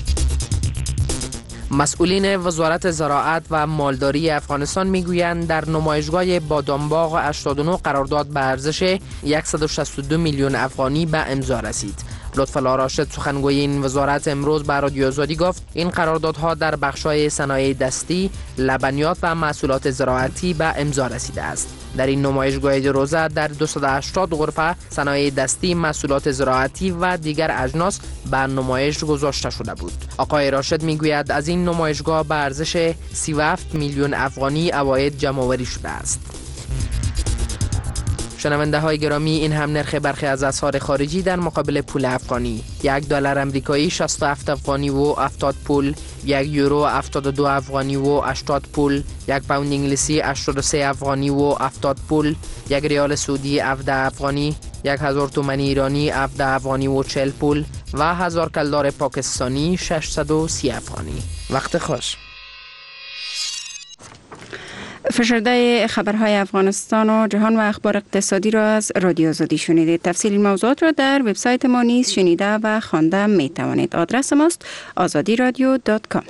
مسئولین وزارت زراعت و مالداری افغانستان میگویند در نمایشگاه بادامباغ 89 قرارداد به ارزش 162 میلیون افغانی به امضا رسید. لطفالله راشد سخنگوی این وزارت امروز به رادیو آزادی گفت این قراردادها در بخش‌های صنایع دستی، لبنیات و محصولات زراعتی به امضا رسیده است. در این نمایشگاه روزه در 280 غرفه صنایع دستی، محصولات زراعتی و دیگر اجناس به نمایش گذاشته شده بود. آقای راشد میگوید از این نمایشگاه به ارزش 37 میلیون افغانی عواید جمع‌آوری شده است. شنونده های گرامی، این هم نرخ برخی از اسعار خارجی در مقابل پول افغانی: $1 آمریکایی 67 افغانی و 70 پول، $1 یورو 72 افغانی و 80 پول، $1 پوند انگلیسی 83 افغانی و 70 پول، $1 ریال سعودی 17 افغانی، 1000 تومان ایرانی 17 افغانی و 40 پول و 1000 کلدار پاکستانی 630 افغانی. وقت خوش. فشرده خبرهای افغانستان و جهان و اخبار اقتصادی را از رادیو آزادی شنیدید. تفصیل موضوعات را در وبسایت ما نیز شنیده و خوانده می توانید. آدرس ماست azadiradio.com.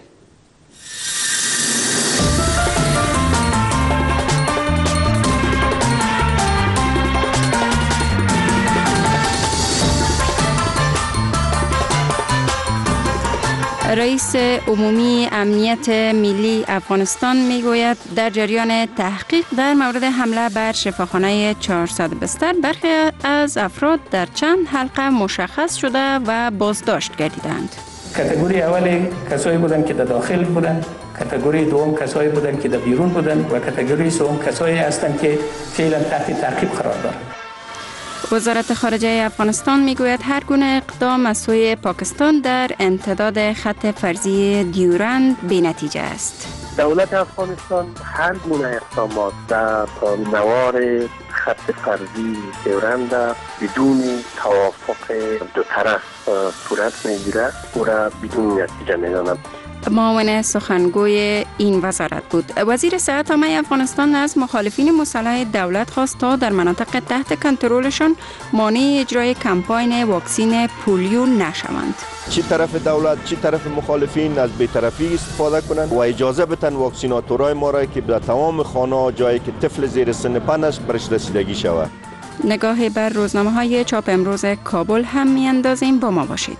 رئیس عمومی امنیت ملی افغانستان میگوید در جریان تحقیق در مورد حمله بر شفاخانه 400 بستر برخی از افراد در چند حلقه مشخص شده و بازداشت گردیدند. کاتگوری اول کسایی بودند که در داخل بودند، کاتگوری دوم کسایی بودند که در بیرون بودند و کاتگوری سوم کسایی هستند که فعلا تحت تعقیب قرار دارند. وزارت خارجه افغانستان میگوید هر گونه اقدام از سوی پاکستان در امتداد خط فرضی دیورند بی‌نتیجه است. دولت افغانستان هر گونه اقدامات در نوار خط فرضی دیورند بدون توافق دو طرف صورت میگیرد او را بدون نتیجه میداند. معاون سخنگوی این وزارت بود. وزیر صحت عامه افغانستان از مخالفین مسلح دولت خواست تا در مناطق تحت کنترلشان مانع اجرای کمپاین واکسین پولیو نشوند. چی طرف دولت چی طرف مخالفین از بی‌طرفی استفاده کنند و اجازه بدن واکسیناتورای ما را که در تمام خانه جایی که طفل زیر سن 5 است برش رسیدگی شود. نگاهی بر روزنامه‌های چاپ امروز کابل هم می‌اندازیم. با ما باشید.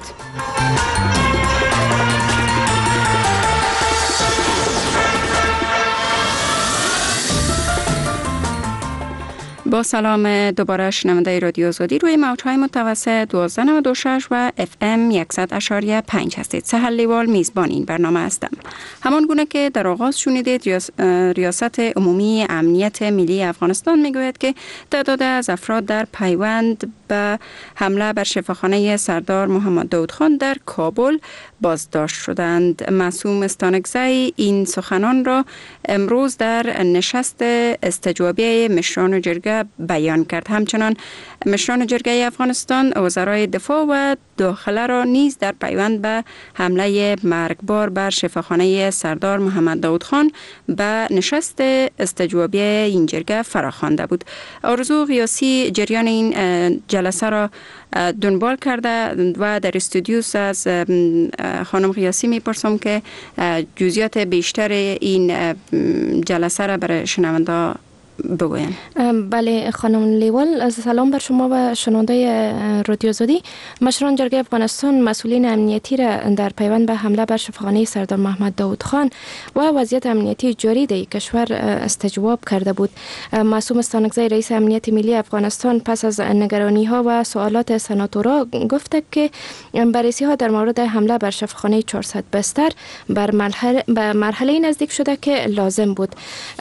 با سلام دوباره شنونده رادیو آزادی روی موج‌های متوسط 1296 و FM 100.5 هستید. سهر لیوال میزبان این برنامه هستم. همان گونه که در آغاز شنیدید، ریاست عمومی امنیت ملی افغانستان میگوید که تعداد از افراد در پیوند به حمله بر شفاخانه سردار محمد داود خان در کابل بازداشت شدند. معصوم استانکزی این سخنان را امروز در نشست استجوابی مشران جرگه بیان کرد. همچنان مشران جرگه افغانستان وزرای دفاع و داخله را نیز در پیوند به حمله مرگبار بر شفاخانه سردار محمد داود خان به نشست استجوابی این جرگه فراخوانده بود. آرزو قیاسی جریان این جلسه را دنبال کرده و در استودیو از خانم قیاسی میپرسم که جزئیات بیشتر این جلسه را برای شنونده بگوین. بله خانم لیوال، سلام بر شما و شنونده رادیو آزادی. مشران جرگه افغانستان مسئولین امنیتی را در پیوند به حمله بر شفاخانه سردار محمد داود خان و وضعیت امنیتی جاری در کشور استجواب کرده بود. معصوم استانکزی رئیس امنیت ملی افغانستان پس از نگرانی ها و سوالات سناتورا گفته که بررسی ها در مورد حمله بر شفاخانه 400 بستر بر مرحله نزدیک شده که لازم بود.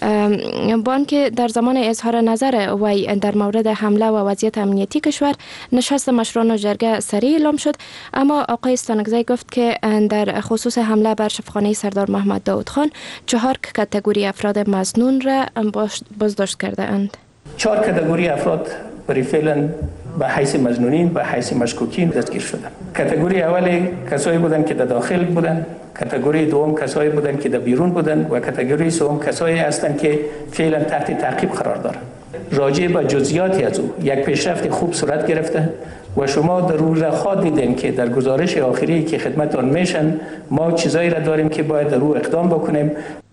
با آنکه در زمان اظهار نظر وی در مورد حمله و وضعیت امنیتی کشور نشست مشران جرگه سریع اعلام شد، اما آقای استانکزی گفت که در خصوص حمله بر شفاخانه سردار محمد داود خان 4 کاتگوری افراد مظنون را بازداشت کرده اند. 4 کاتگوری افراد برای فعلا به حیث مظنونین و حیث مشکوکین دستگیر شدند. کاتگوری اول کسایی بودند که در داخل بودند، کاتگوری دوم کسایی بودند که در بیرون بودند و کاتگوری سوم کسایی هستند که فعلا تحت تعقیب قرار دارند. راجع به جزئیاتی از او یک پیشرفت خوب صورت گرفته و شما در روزها دیدین که در گزارش آخری که خدمتتان میشن ما چیزایی را داریم که باید در او اقدام بکنیم.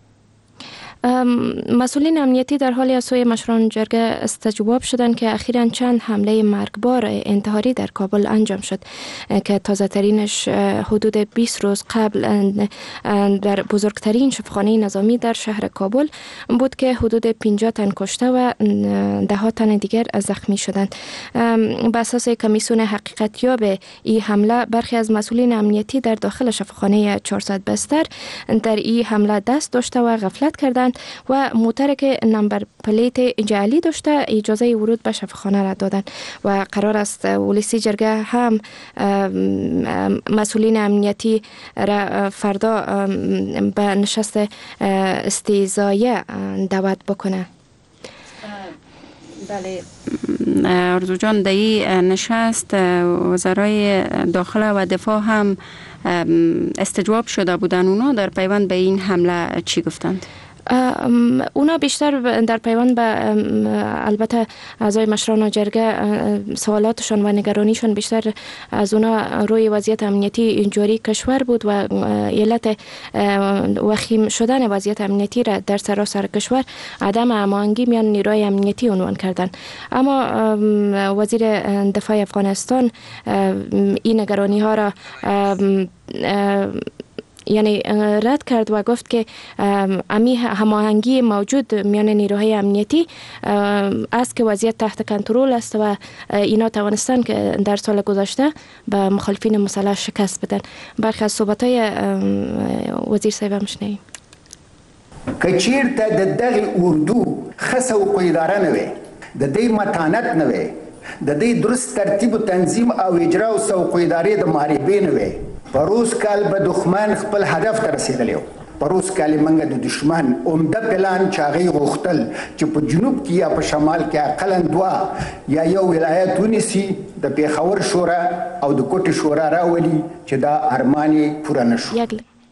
مسئولین امنیتی در حالی از سوی مشران جرگه استجواب شدند که اخیراً چند حمله مرگبار انتحاری در کابل انجام شد که تازه ترینش حدود 20 روز قبل در بزرگترین شفاخانه نظامی در شهر کابل بود که حدود 50 تن کشته و 10 تن دیگر زخمی شدند. بر اساس کمیسیون حقیقتیاب این حمله برخی از مسئولین امنیتی در داخل شفاخانه 400 بستر در این حمله دست داشته و غفلت کردند آمد و موتر که نمبر پلیت جعلی داشته اجازه ورود به شفاخانه را دادند و قرار است ولسی جرگه هم مسئولین امنیتی را فردا به نشست استیزایه دعوت بکنه. بله آرزو جان، در این نشست وزرای داخله و دفاع هم استجواب شده بودن. اونا در پیوند به این حمله چی گفتند؟ اونا بیشتر در پیوند به البته اعضای مشران جرگه سوالاتشان و نگرانیشان بیشتر از اونا روی وضعیت امنیتی جاری کشور بود و علت وخیم شدن وضعیت امنیتی را در سراسر کشور عدم هماهنگی میان نیروهای امنیتی عنوان کردن. اما وزیر دفاع افغانستان این نگرانی ها را یعنی رد کرد و گفت که امی هماهنگی موجود میان نیروهای امنیتی است که وضعیت تحت کنترل است و اینا توانستن که در سال گذشته به مخالفین مسلح شکست بدن. برخی از صحبت‌های وزیر صاحب هم شنیدیم. که چیرته د دغه اردو خصه و قیداره نه وي، د دې متانت نه وي، د دې درست ترتیب و تنظیم او اجرا او سوقیداری د محاربې نه وي، پروس کال به دښمن خپل هدف ته رسیدلی و. پروس کال منګه د دشمن عمده پلان چاغي غوښتل چې په جنوب کې یا په شمال کې اقلا دوا یا یو ولایت ونیسي، د پیښور شورا او د کوټې شورا راولي چې دا ارمانی پوره نشو.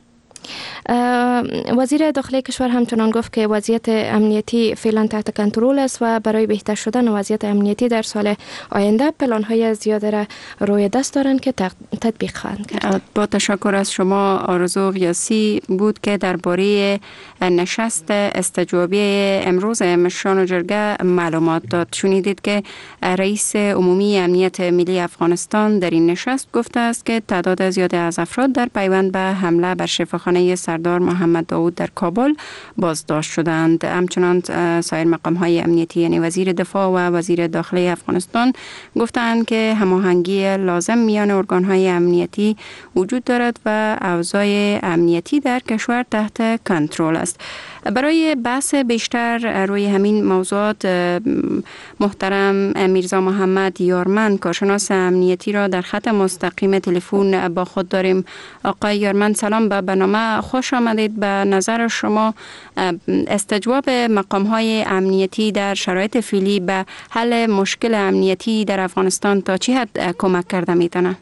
وزیر داخلی کشور همچنان گفت که وضعیت امنیتی فعلا تحت کنترل است و برای بهتر شدن وضعیت امنیتی در سال آینده پلان‌های زیاده را روی دست دارند که تطبیق خواهند کرد. با تشکر از شما. آرزو غیاثی بود که درباره نشست استجوابی امروز مشران جرگه معلومات داد. شنیدید که رئیس عمومی امنیت ملی افغانستان در این نشست گفته است که تعداد زیادی از افراد در پیوند به حمله بر شفاخانه سردار محمد داود در کابل بازداشت شدند. همچنان سایر مقام‌های امنیتی یعنی وزیر دفاع و وزیر داخلی افغانستان گفتند که هماهنگی لازم میان ارگان‌های امنیتی وجود دارد و اوضاع امنیتی در کشور تحت کنترل است. برای بحث بیشتر روی همین موضوعات محترم میرزا محمد یارمن کارشناس امنیتی را در خط مستقیم تلفن با خود داریم. آقای یارمن سلام، به برنامه خوش آمدید. به نظر شما استجواب مقام‌های امنیتی در شرایط فعلی به حل مشکل امنیتی در افغانستان تا چه حد کمک کرده میتونه؟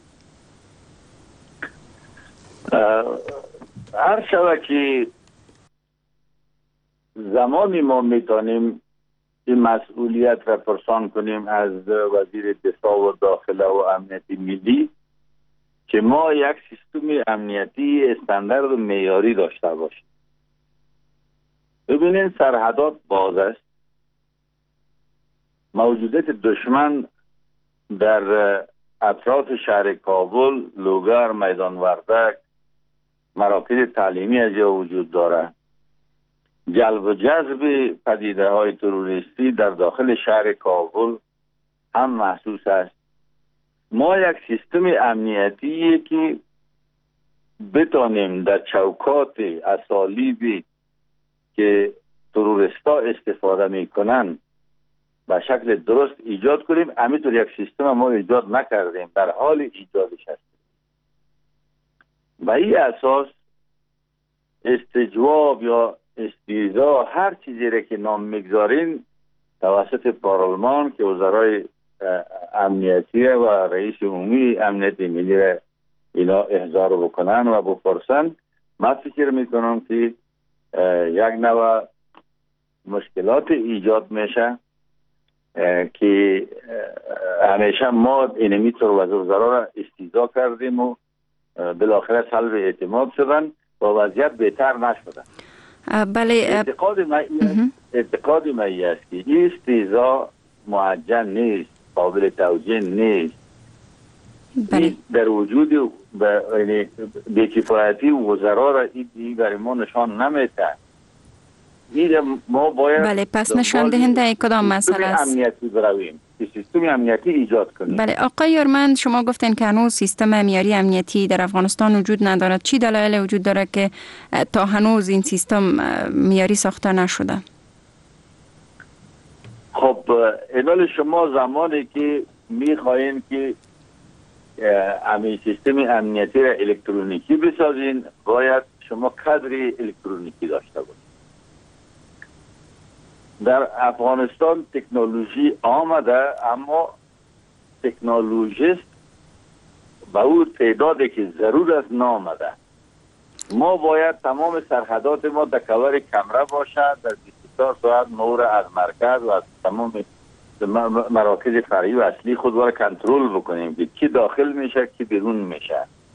هر شبه که زمانی ما میتونیم این مسئولیت را پرسان کنیم از وزیر دفاع و داخله و امنیت ملی که ما یک سیستم امنیتی استاندارد و معیاری داشته باشیم. ببینید سرحدات باز است، موجودیت دشمن در اطراف شهر کابل، لوگر، میدان وردک، مراکز تعلیمی از جا وجود دارد. جلب و جذب پدیده های تروریستی در داخل شهر کابل هم محسوس است. ما یک سیستم امنیتی که بتانیم در چوکات اسالیبی که تروریستا استفاده میکنن به شکل درست ایجاد کنیم، همینطور یک سیستم ما ایجاد نکردیم، در حال ایجادش هستیم. به این اساس استجواب یا استیضا هر چیزی را که نام میگذارین توسط پارلمان که وزرای امنیتی و رئیس عمومی امنیت ملی را اینا احضار بکنن و بپرسن، من فکر میکنم که یک نوع مشکلات ایجاد میشه که همیشه ما اینمی طور وزرا را استیضا کردیم و بالاخره سلب اعتماد شدن و وضعیت بهتر نشدن. بله، اعتقاد من است که این استیضا معجن نیست، قابل توجیه نیست. بله. در وجود بی‌کفایتی وزرا را این برای ما نشان نمیده. ما باید بله، پس نشان دهنده کدام مسئله است؟ امنیتی برویم که سیستم امنیتی ایجاد کنیم. بله آقای یارمند، شما گفتین که هنوز سیستم معیاری امنیتی در افغانستان وجود ندارد. چی دلایل وجود داره که تا هنوز این سیستم معیاری ساخته نشده؟ خب اینال شما زمانی که میخواین که همین سیستم امنیتی را الکترونیکی بسازین، باید شما کادر الکترونیکی داشته باشید. در افغانستان تکنولوژی آمده، اما تکنولوژیست به اون تعدادی که ضرور است نامده. ما باید تمام سرحدات ما در کور کمره باشد، در 24 ساعت نور از مرکز و از تمام مراکز فرعی و اصلی خود را کنترل بکنیم که کی داخل میشه کی بیرون میشه.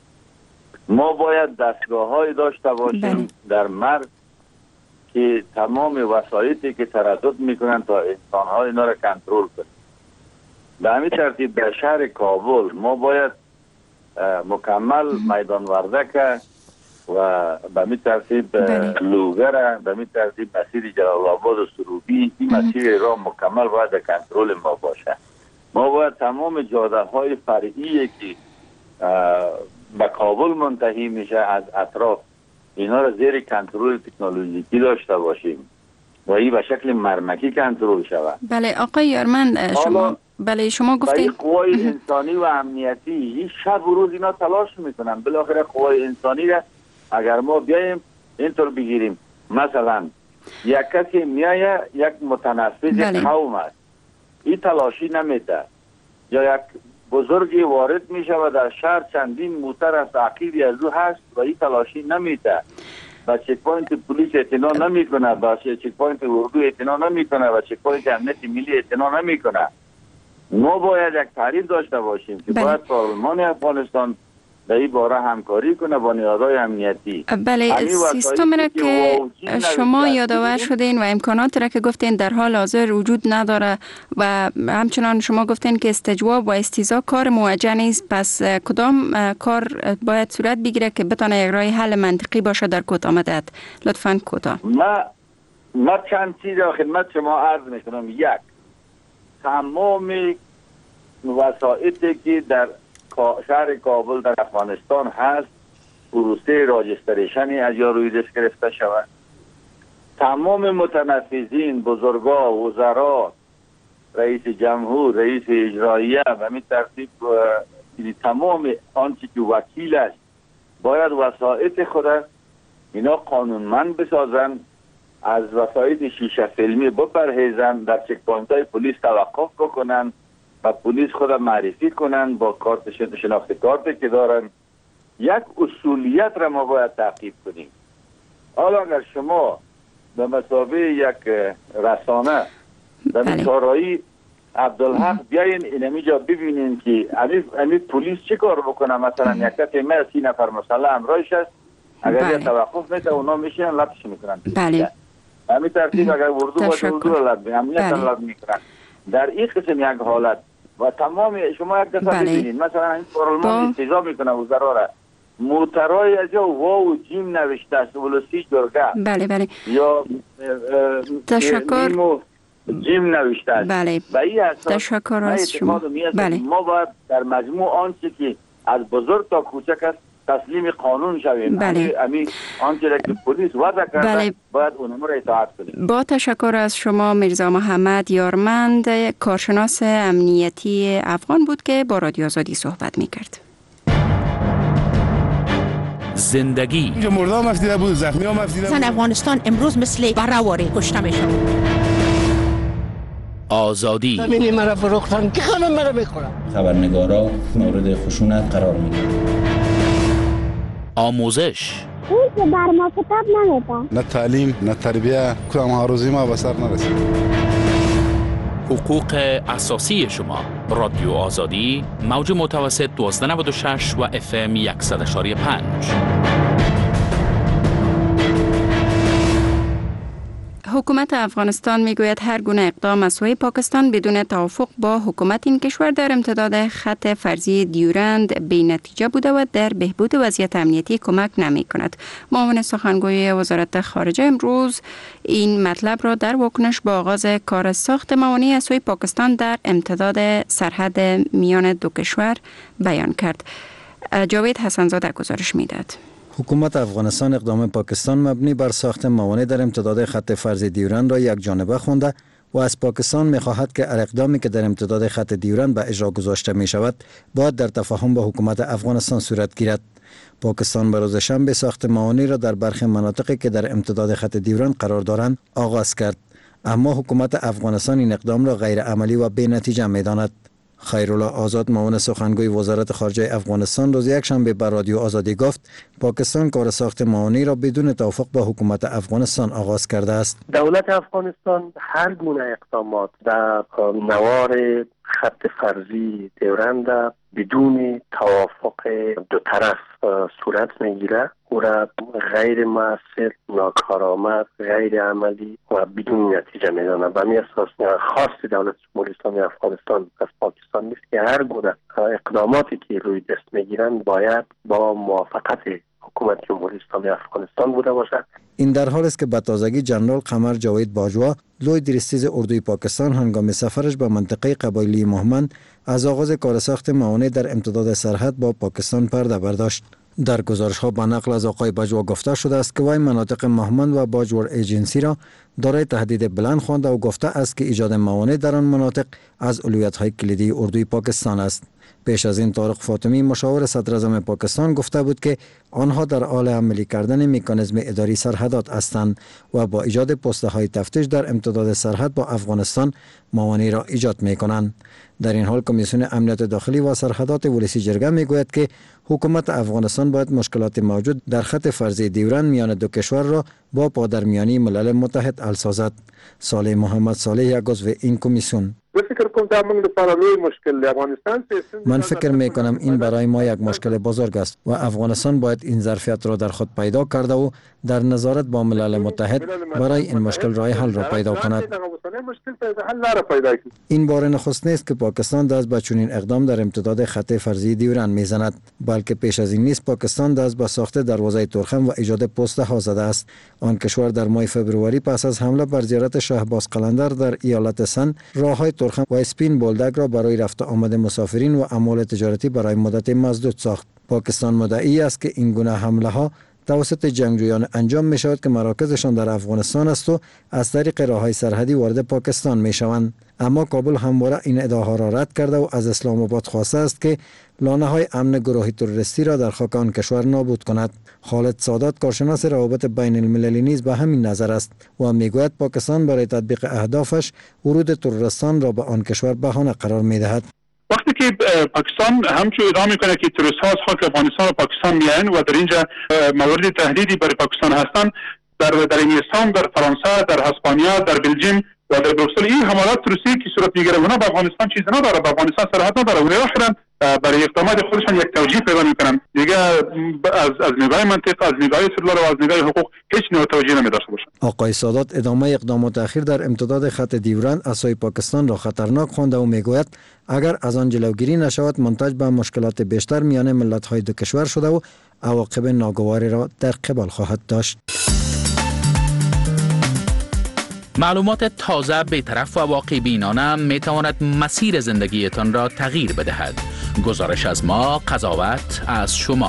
ما باید دستگاه های داشته باشیم در مرز که تمام وسایلی که تردد میکنن تا انسان ها اینا را کنترل کنیم. به همین ترتیب در شهر کابل ما باید مکمل میدان وردک و به همین ترتیب لوگر، به همین ترتیب مسیر جلال آباد و سروبی، این مسیر را مکمل باید در کنترل ما باشه. ما باید تمام جاده های فرعی که به کابل منتهی میشه از اطراف، اینا را زیر کنترل تکنولوژیکی داشته باشیم و این به شکل مرمکی کنترل شود. بله آقای یارمند، شما گفتید قوای انسانی و امنیتی این شب و روز اینا تلاش میکنن. بالاخره قوای انسانی را اگر ما بیایم اینطور بگیریم، مثلا یک کسی میایه یک متنفذ قوم است، این تلاشی نمیده، یا یک بزرگی وارد میشه و در شهر چندین موتر از تعقیبی از او هست و این تلاشی نمیده، و چک پوینت پلیس اعتنا نمیکنه، و چک پوینت اردو اعتنا نمیکنه و چک پوینت امنیت ملی اعتنا نمیکنه. ما باید یک تعریف داشته باشیم که باید پارلمان افغانستان در این باره همکاری کنه با نهادهای امنیتی. بله سیستم را که شما یادآور شدین و امکانات را که گفتین در حال حاضر وجود نداره و همچنان شما گفتین که استجواب و استیضاح کار موجه نیست، پس کدام کار باید صورت بگیره که بتونه یک راه حل منطقی باشه در کوتاه مدت؟ لطفاً کوتاه. ما چند چیز را خدمت شما عرض میکنم. یک، تمام وسایلی که در شهر کابل در افغانستان هست پروسه راجستریشنی از یا روی دست گرفته شود. تمام متنفذین، بزرگا، وزرا، رئیس جمهور، رئیس اجراییه و همین ترتیب تمام آنچه که وکیل است باید وسایل خود اینا قانونمند بسازن، از وسایل شیشه فیلمی بپرهیزن، در چک پوینت های پلیس توقف بکنن و پلیس خود معرفی کنن با کارت شناخت کارت که دارن. یک اصولیت را ما باید تعقیب کنیم. حالا اگر شما به مثابه یک رسانه در کارایی عبدالحق بیاین اینمی جا ببینین که امی پلیس چی کار بکنه، مثلا یک کسی ما 30 نفر مسلح امرایش است، اگر یه توقف میده اونا میشین لطش میکنن. بله. همین ترتیب اگر اردو باید اردو را لط میکنن، امنیت را لط میکنن. در این قسم یک حالت و تمام شما یک دفعه ببینید مثلا این پارلمان استیضاح میکنه وزرا را، موترای از یا واو و جیم نوشته است ولسی جرگه. بله یا تشکر جیم نوشته است. بله. تشکر از شما. بله. ما باید در مجموع آنچه که از بزرگ تا کوچک است تسلیم قانون شویم. بله. آنچه که پلیس وضع کرده باید اونم را اطاعت کنیم. با تشکر از شما میرزا محمد یارمند، کارشناس امنیتی افغان بود که با رادیو آزادی صحبت میکرد. زندگی اینجا مردم مفیده بود، زخمی ها مفیده بود. افغانستان امروز مثل برهواری کشته میشه. آزادی زمینی مرا فروختن که خانم مرا میخورم. خبرنگارا مورد خشونت قرار میگیرن. آموزش اون که بر ما کتاب نمیده، نه تعلیم نه تربیه، کدام هاروزی ما به سر نرسید. حقوق اساسی شما. رادیو آزادی، موج متوسط 1296 و FM 100.5. حکومت افغانستان میگوید هر گونه اقدام از سوی پاکستان بدون توافق با حکومت این کشور در امتداد خط فرضی دیورند بی نتیجه بوده و در بهبود وضعیت امنیتی کمک نمی کند. معاون سخنگوی وزارت خارجه امروز این مطلب را در واکنش با آغاز کار ساخت موانع از سوی پاکستان در امتداد سرحد میان دو کشور بیان کرد. جاوید حسنزاده گزارش میداد. حکومت افغانستان اقدام پاکستان مبنی بر ساخت موانع در امتداد خط فرضی دیورند را یک جانبه خوانده و از پاکستان می‌خواهد که هر اقدامی که در امتداد خط دیورند به اجرا گذاشته می شود باید در تفاهم با حکومت افغانستان صورت گیرد. پاکستان به روز شنبه ساخت موانع را در برخی مناطقی که در امتداد خط دیورند قرار دارند آغاز کرد، اما حکومت افغانستان این اقدام را غیر عملی و بی نتیجه می‌داند. خیرالله آزاد معاون سخنگوی وزارت خارجه افغانستان روز یکشنبه بر رادیو آزادی گفت پاکستان کار ساخت موانع را بدون توافق با حکومت افغانستان آغاز کرده است. دولت افغانستان هر گونه اقدامات در نوار خط فرضی دیورند بدون توافق دو طرف صورت میگیره او را غیر مؤثر، ناکارآمد، غیر عملی و بدون نتیجه میدانه. به همین اساس خاص دولت جمهوری اسلامی افغانستان از پاکستان نیست که هر گونه اقداماتی که روی دست میگیرند باید با موافقت حکومت جمهوری اسلامی افغانستان بوده باشد. این در حال است که به تازگی جنرال قمر جاوید باجوا لوی درستیز اردوی پاکستان هنگام سفرش به منطقه قبایلی مهمند از آغاز کار ساخت موانع در امتداد سرحد با پاکستان پرده برداشت. در گزارش ها به نقل از آقای باجوا گفته شده است که وی مناطق مهمند و باجور ایجنسی را دارای تهدید بلند خوانده و گفته است که ایجاد موانع در آن مناطق از اولویت های کلیدی اردوی پاکستان است. پیش از این طارق فاطمی مشاور صدر اعظم پاکستان گفته بود که آنها در حال عملی کردن مکانیزم اداری سرحدات هستند و با ایجاد پسته های تفتیش در امتداد سرحد با افغانستان موانع را ایجاد می کنند. در این حال کمیسیون امنیت داخلی و سرحدات ولسی جرگه می گوید که حکومت افغانستان باید مشکلات موجود در خط فرضی دیورند میان دو کشور را با پادرمیانی ملل متحد حل سازد. صالح محمد صالح یک عضو این کمیسیون: من فکر می کنم این برای ما یک مشکل بزرگ است و افغانستان باید این ظرفیت را در خود پیدا کرده و در نظارت با ملل متحد برای این مشکل راه حل را پیدا کند. این بار نخست نیست که پاکستان دست به چنین اقدام در امتداد خط فرضی دیورند میزند، بلکه پیش از این نیز پاکستان دست به ساخت دروازه ترخم و ایجاد پسته ها زده است. آن کشور در ماه فوریه پس از حمله بر زیارت شهباز قلندر در ایالت سن راههای ترخم و اسپین بولدک را برای رفت آمد مسافرین و اعمال تجارتی برای مدت مسدود ساخت. پاکستان مدعی است که این گونه حمله ها توسط جنگجویان انجام می شود که مراکزشان در افغانستان است و از طریق راههای سرحدی وارد پاکستان می شوند. اما کابل همواره این ادعاها را رد کرده و از اسلام آباد خواسته است که لانه های امن گروهی تروریستی را در خاک آن کشور نابود کند. خالد سادات کارشناس روابط بین المللی نیز به همین نظر است و میگوید پاکستان برای تطبیق اهدافش ورود تروریستان را به آن کشور بهانه قرار می دهد. وقتی که پاکستان همچون ادعا میکنه که تروریست ها از خاک افغانستان و پاکستان میان و در اینجا موارد تهدیدی برای پاکستان هستند، در انگلستان، در فرانسه، در اسپانیا، در بلژیم و در بروکسل این حملات تروریستی که صورت میگیره اونا به افغانستان چیزی نداره، به افغانستان سرحد نداره، اونا اخیراً برای اقدامات خودشان یک توجیه پیدا میکنن دیگه از نگاه منطق، از نگاه استدلال و از نگاه حقوق هیچ نوع توجیه نمیداشته باشند. آقای سادات ادامه اقدامات اخیر در امتداد خط دیورند از سوی پاکستان را خطرناک خوانده و میگوید اگر از آن جلوگیری نشود منتج به مشکلات بیشتر میان ملت‌های دو کشور شده و عواقب ناگواری را در قبال خواهد داشت. معلومات تازه، بی‌طرف و واقع بینانه می تواند مسیر زندگیتان را تغییر بدهد. گزارش از ما، قضاوت از شما.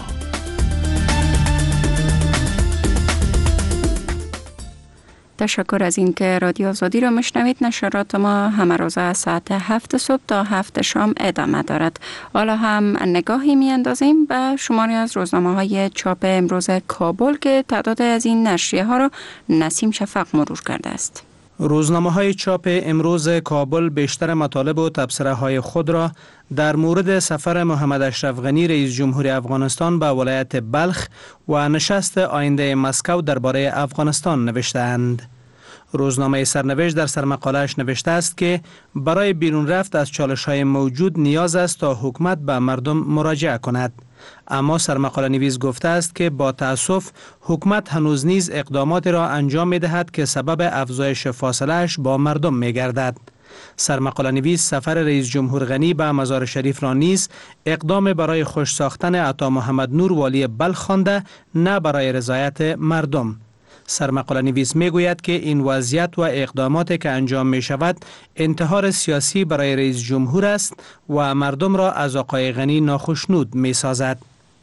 تشکر از اینکه رادیو آزادی را مشنوید. نشرات ما همه روزه از ساعت 7 صبح تا 7 شام ادامه دارد. حالا هم نگاهی می اندازیم به شماری از روزنامه های چاپ امروز کابل که تعداد از این نشریه ها را نسیم شفق مرور کرده است. روزنامه های چاپ امروز کابل بیشتر مطالب و تبصره های خود را در مورد سفر محمد اشرف غنی رئیس جمهور افغانستان به ولایت بلخ و نشست آینده مسکو درباره افغانستان نوشته‌اند. روزنامه سرنوشت در سرمقاله‌اش نوشته است که برای بیرون رفت از چالش‌های موجود نیاز است تا حکومت به مردم مراجعه کند. اما سرمقاله نویس گفته است که با تأسف حکومت هنوز نیز اقدامات را انجام می دهد که سبب افزایش فاصله‌اش با مردم می گردد. سرمقاله نویس سفر رئیس جمهور غنی به مزار شریف را نیز اقدام برای خوش ساختن عطا محمد نور والی بلخ خوانده، نه برای رضایت مردم. سرمقاله نویس می گوید که این وضعیت و اقداماتی که انجام می شود انتحار سیاسی برای رئیس جمهور است و مردم را از آقای غنی ناخشنود می سازد.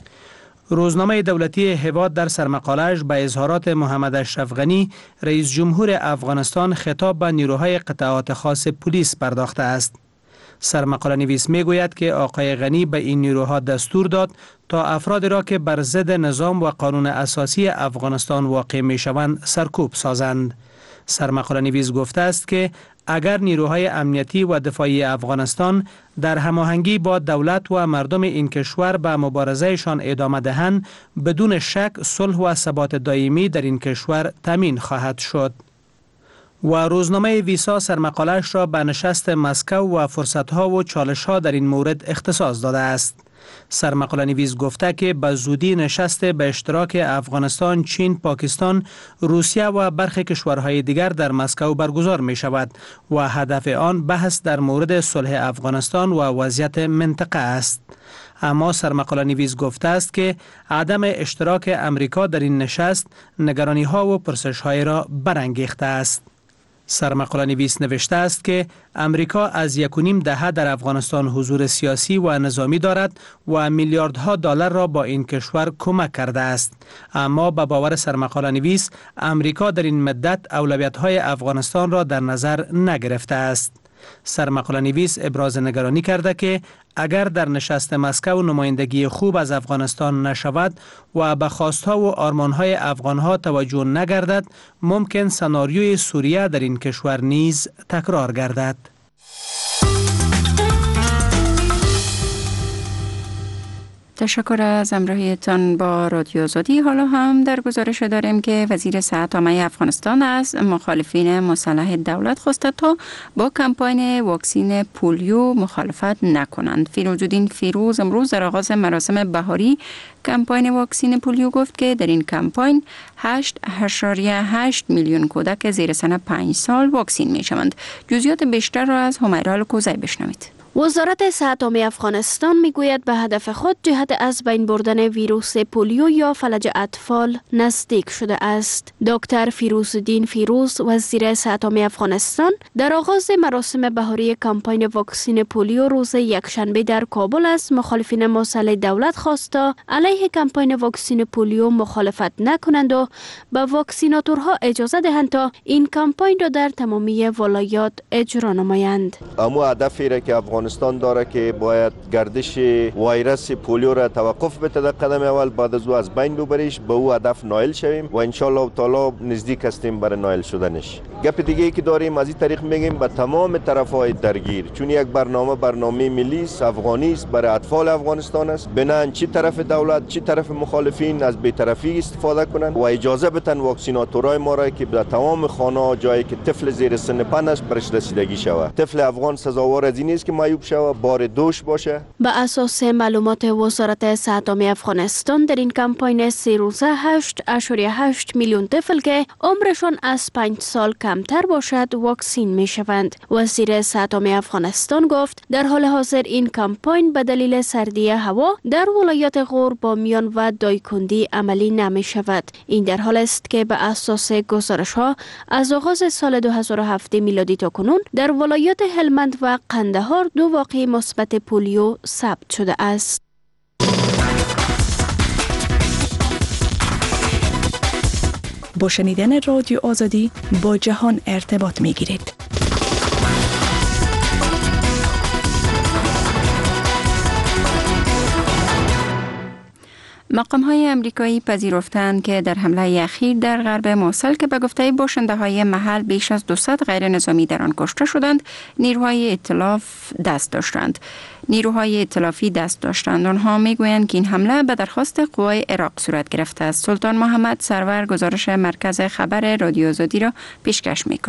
روزنامه دولتی هواد در سرمقاله‌اش به اظهارات محمد اشرف غنی رئیس جمهور افغانستان خطاب به نیروهای قطعات خاص پلیس پرداخته است. سرمقاله نویس می گوید که آقای غنی به این نیروها دستور داد تا افرادی را که بر ضد نظام و قانون اساسی افغانستان واقع می شوند سرکوب سازند. سرمقاله نویس گفته است که اگر نیروهای امنیتی و دفاعی افغانستان در هماهنگی با دولت و مردم این کشور به مبارزهشان ادامه دهند، بدون شک صلح و ثبات دائمی در این کشور تامین خواهد شد. و روزنامه ویسا سرمقاله‌اش را به نشست مسکو و فرصت‌ها و چالش‌ها در این مورد اختصاص داده است. سرمقاله نویس گفته که به زودی نشست به اشتراک افغانستان، چین، پاکستان، روسیه و برخی کشورهای دیگر در مسکو برگزار می شود و هدف آن بحث در مورد صلح افغانستان و وضعیت منطقه است. اما سرمقاله نویس گفته است که عدم اشتراک امریکا در این نشست نگرانی‌ها و پرسش‌های را برانگیخته است. سرمقاله نویس نوشته است که امریکا از 1.5 دهه در افغانستان حضور سیاسی و نظامی دارد و میلیاردها دلار را با این کشور کمک کرده است. اما به باور سرمقاله نویس امریکا در این مدت اولویت‌های افغانستان را در نظر نگرفته است. سرمقاله نویس ابراز نگرانی کرده که اگر در نشست مسکو نمایندگی خوب از افغانستان نشود و به خواستها و آرمانهای افغانها توجه نگردد، ممکن سناریوی سوریه در این کشور نیز تکرار گردد. تشکر از همراهیتان با رادیو آزادی. حالا هم در گزارش داریم که وزیر صحت عامه افغانستان از مخالفین مسلح دولت خواسته تا با کمپاین واکسین پولیو مخالفت نکنند. فیروزالدین فیروز امروز در آغاز مراسم بهاری کمپاین واکسین پولیو گفت که در این کمپاین 8.8 میلیون کودک زیر سن 5 سال واکسین می شوند. جزئیات بیشتر را از همیرا الکوزی بشنوید. وزارت صحت عامه افغانستان میگوید به هدف خود جهت از بین بردن ویروس پولیو یا فلج اطفال نزدیک شده است. دکتر فیروزالدین فیروز وزیر صحت عامه افغانستان در آغاز مراسم بهاری کمپاین واکسین پولیو روز یکشنبه در کابل از مخالفین مسلح دولت خواست علیه کمپاین واکسین پولیو مخالفت نکنند و به واکسیناتورها اجازه دهند تا این کمپاین را در تمامی ولایات اجرا نمایند. اما هدفی را که افغانستان داره که باید گردش ویروس پولیو را توقف بده در قدم اول، بعد از او از بین ببریش، به او هدف نائل شویم و ان شاء الله تعالی نزدیک هستیم برای نائل شدنش. گپ دیگه ای که داریم از این طریق میگیم به تمام طرفهای درگیر، چون یک برنامه ملی است، افغانی است، برای اطفال افغانستان است، بنان چی طرف دولت چی طرف مخالفین از بی‌طرفی استفاده کنند و اجازه بدن واکسیناتورای ما را که در تمام خانه جایی که طفل زیر سن 5 است برش رسیدگی شود. طفل افغان سزاوار از این است که معیوب شود، بار دوش باشه. به اساس معلومات وزارت صحت عامه افغانستان در این کمپاین 3 روزه 8.8 میلیون طفل که عمرشان از 5 سال کمتر باشد واکسین می شوند. وزیر صحت عامه افغانستان گفت در حال حاضر این کمپاین به دلیل سردی هوا در ولایات غور، بامیان و دایکندی عملی نمی شود. این در حال است که به اساس گزارش ها از آغاز سال 2007 میلادی تا کنون در ولایات هلمند و قندهار 2 واقعه مثبت پولیو ثبت شده است. با شنیدن رادیو آزادی با جهان ارتباط می گیرید. مقام‌های امریکایی پذیرفتند که در حمله اخیر در غرب موصل که به گفته باشنده‌های محل بیش از 200 غیر نظامی در آن کشته شدند، نیروهای ائتلاف دست داشتند. نیروهای ائتلافی دست داشتند. آنها میگویند که این حمله به درخواست قوای عراق صورت گرفته است. سلطان محمد سرور گزارش مرکز خبر رادیو آزادی را پیشکش می‌کند.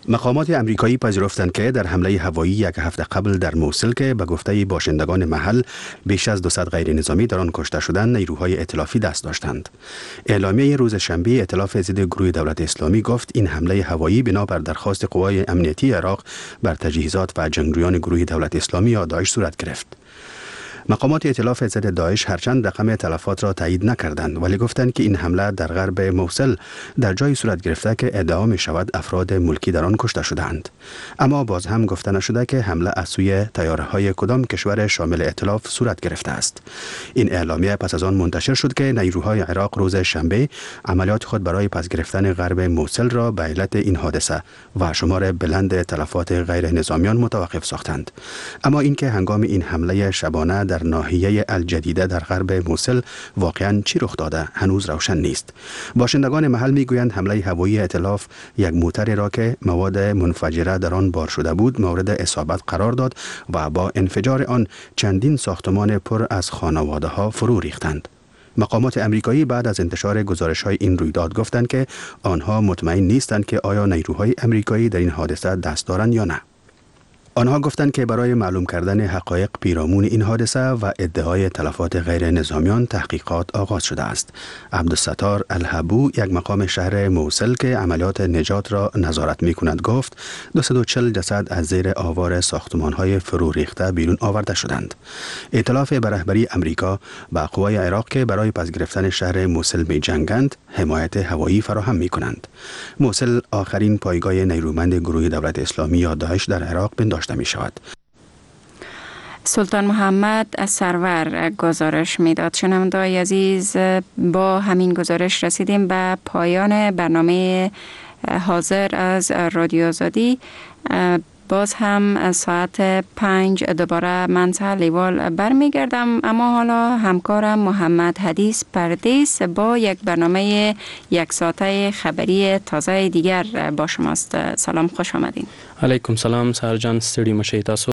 مقامات امریکایی پذیرفتند که در حمله هوایی یک هفته قبل در موصل که به گفته باشندگان محل بیش از 200 غیر نظامی در آن کشته شدند، نیروهای ائتلافی دست داشتند. اعلامیه روز شنبه ائتلاف ضد گروه دولت اسلامی گفت این حمله هوایی بنابر درخواست قوای امنیتی عراق بر تجهیزات و جنگجویان گروه دولت اسلامی یا داعش صورت گرفت. مقامات ائتلاف ضد داعش هرچند رقم تلفات را تایید نکردند، ولی گفتند که این حمله در غرب موصل در جای صورت گرفته که ادعا می شود افراد ملکی در آن کشته شدند. اما باز هم گفته نشده که حمله از سوی طیاره‌های کدام کشور شامل ائتلاف صورت گرفته است. این اعلامیه پس از آن منتشر شد که نیروهای عراق روز شنبه عملیات خود برای پس گرفتن غرب موصل را به علت این حادثه و شمار بلند تلفات غیر نظامیان متوقف ساختند. اما اینکه هنگام این حمله شبانه در ناحیه الجدیده در غرب موصل واقعاً چی رخ داده هنوز روشن نیست. باشندگان محل میگویند حمله هوایی ائتلاف یک موتر را که مواد منفجره در آن بار شده بود مورد اصابت قرار داد و با انفجار آن چندین ساختمان پر از خانواده‌ها فرو ریختند. مقامات امریکایی بعد از انتشار گزارش‌های این رویداد گفتند که آنها مطمئن نیستند که آیا نیروهای امریکایی در این حادثه دست دارند یا نه. آنها گفتند که برای معلوم کردن حقایق پیرامون این حادثه و ادعای تلفات غیر نظامیان تحقیقات آغاز شده است. عبدالستار الحبو، یک مقام شهر موصل که عملیات نجات را نظارت می‌کند، گفت 240 جسد از زیر آوار ساختمان‌های فرو ریخته بیرون آورده شدند. ائتلاف به رهبری امریکا با قوای عراق که برای پس گرفتن شهر موصل می‌جنگند، حمایت هوایی فراهم می‌کنند. موصل آخرین پایگاه نیرومند گروه دولت اسلامی یا داعش در عراق پنداشته می شود. سلطان محمد از سرور گزارش میداد. شنوندگان عزیز، با همین گزارش رسیدیم به پایان برنامه حاضر از رادیو آزادی. باز هم ساعت 5 دوباره من سهر لیوال برمیگردم، اما حالا همکارم محمد حدیث پردیس با یک برنامه یک ساعته خبری تازه دیگر با شماست. سلام، خوش آمدین. علیکم سلام سهر جان، ستړي مشئ تاسو.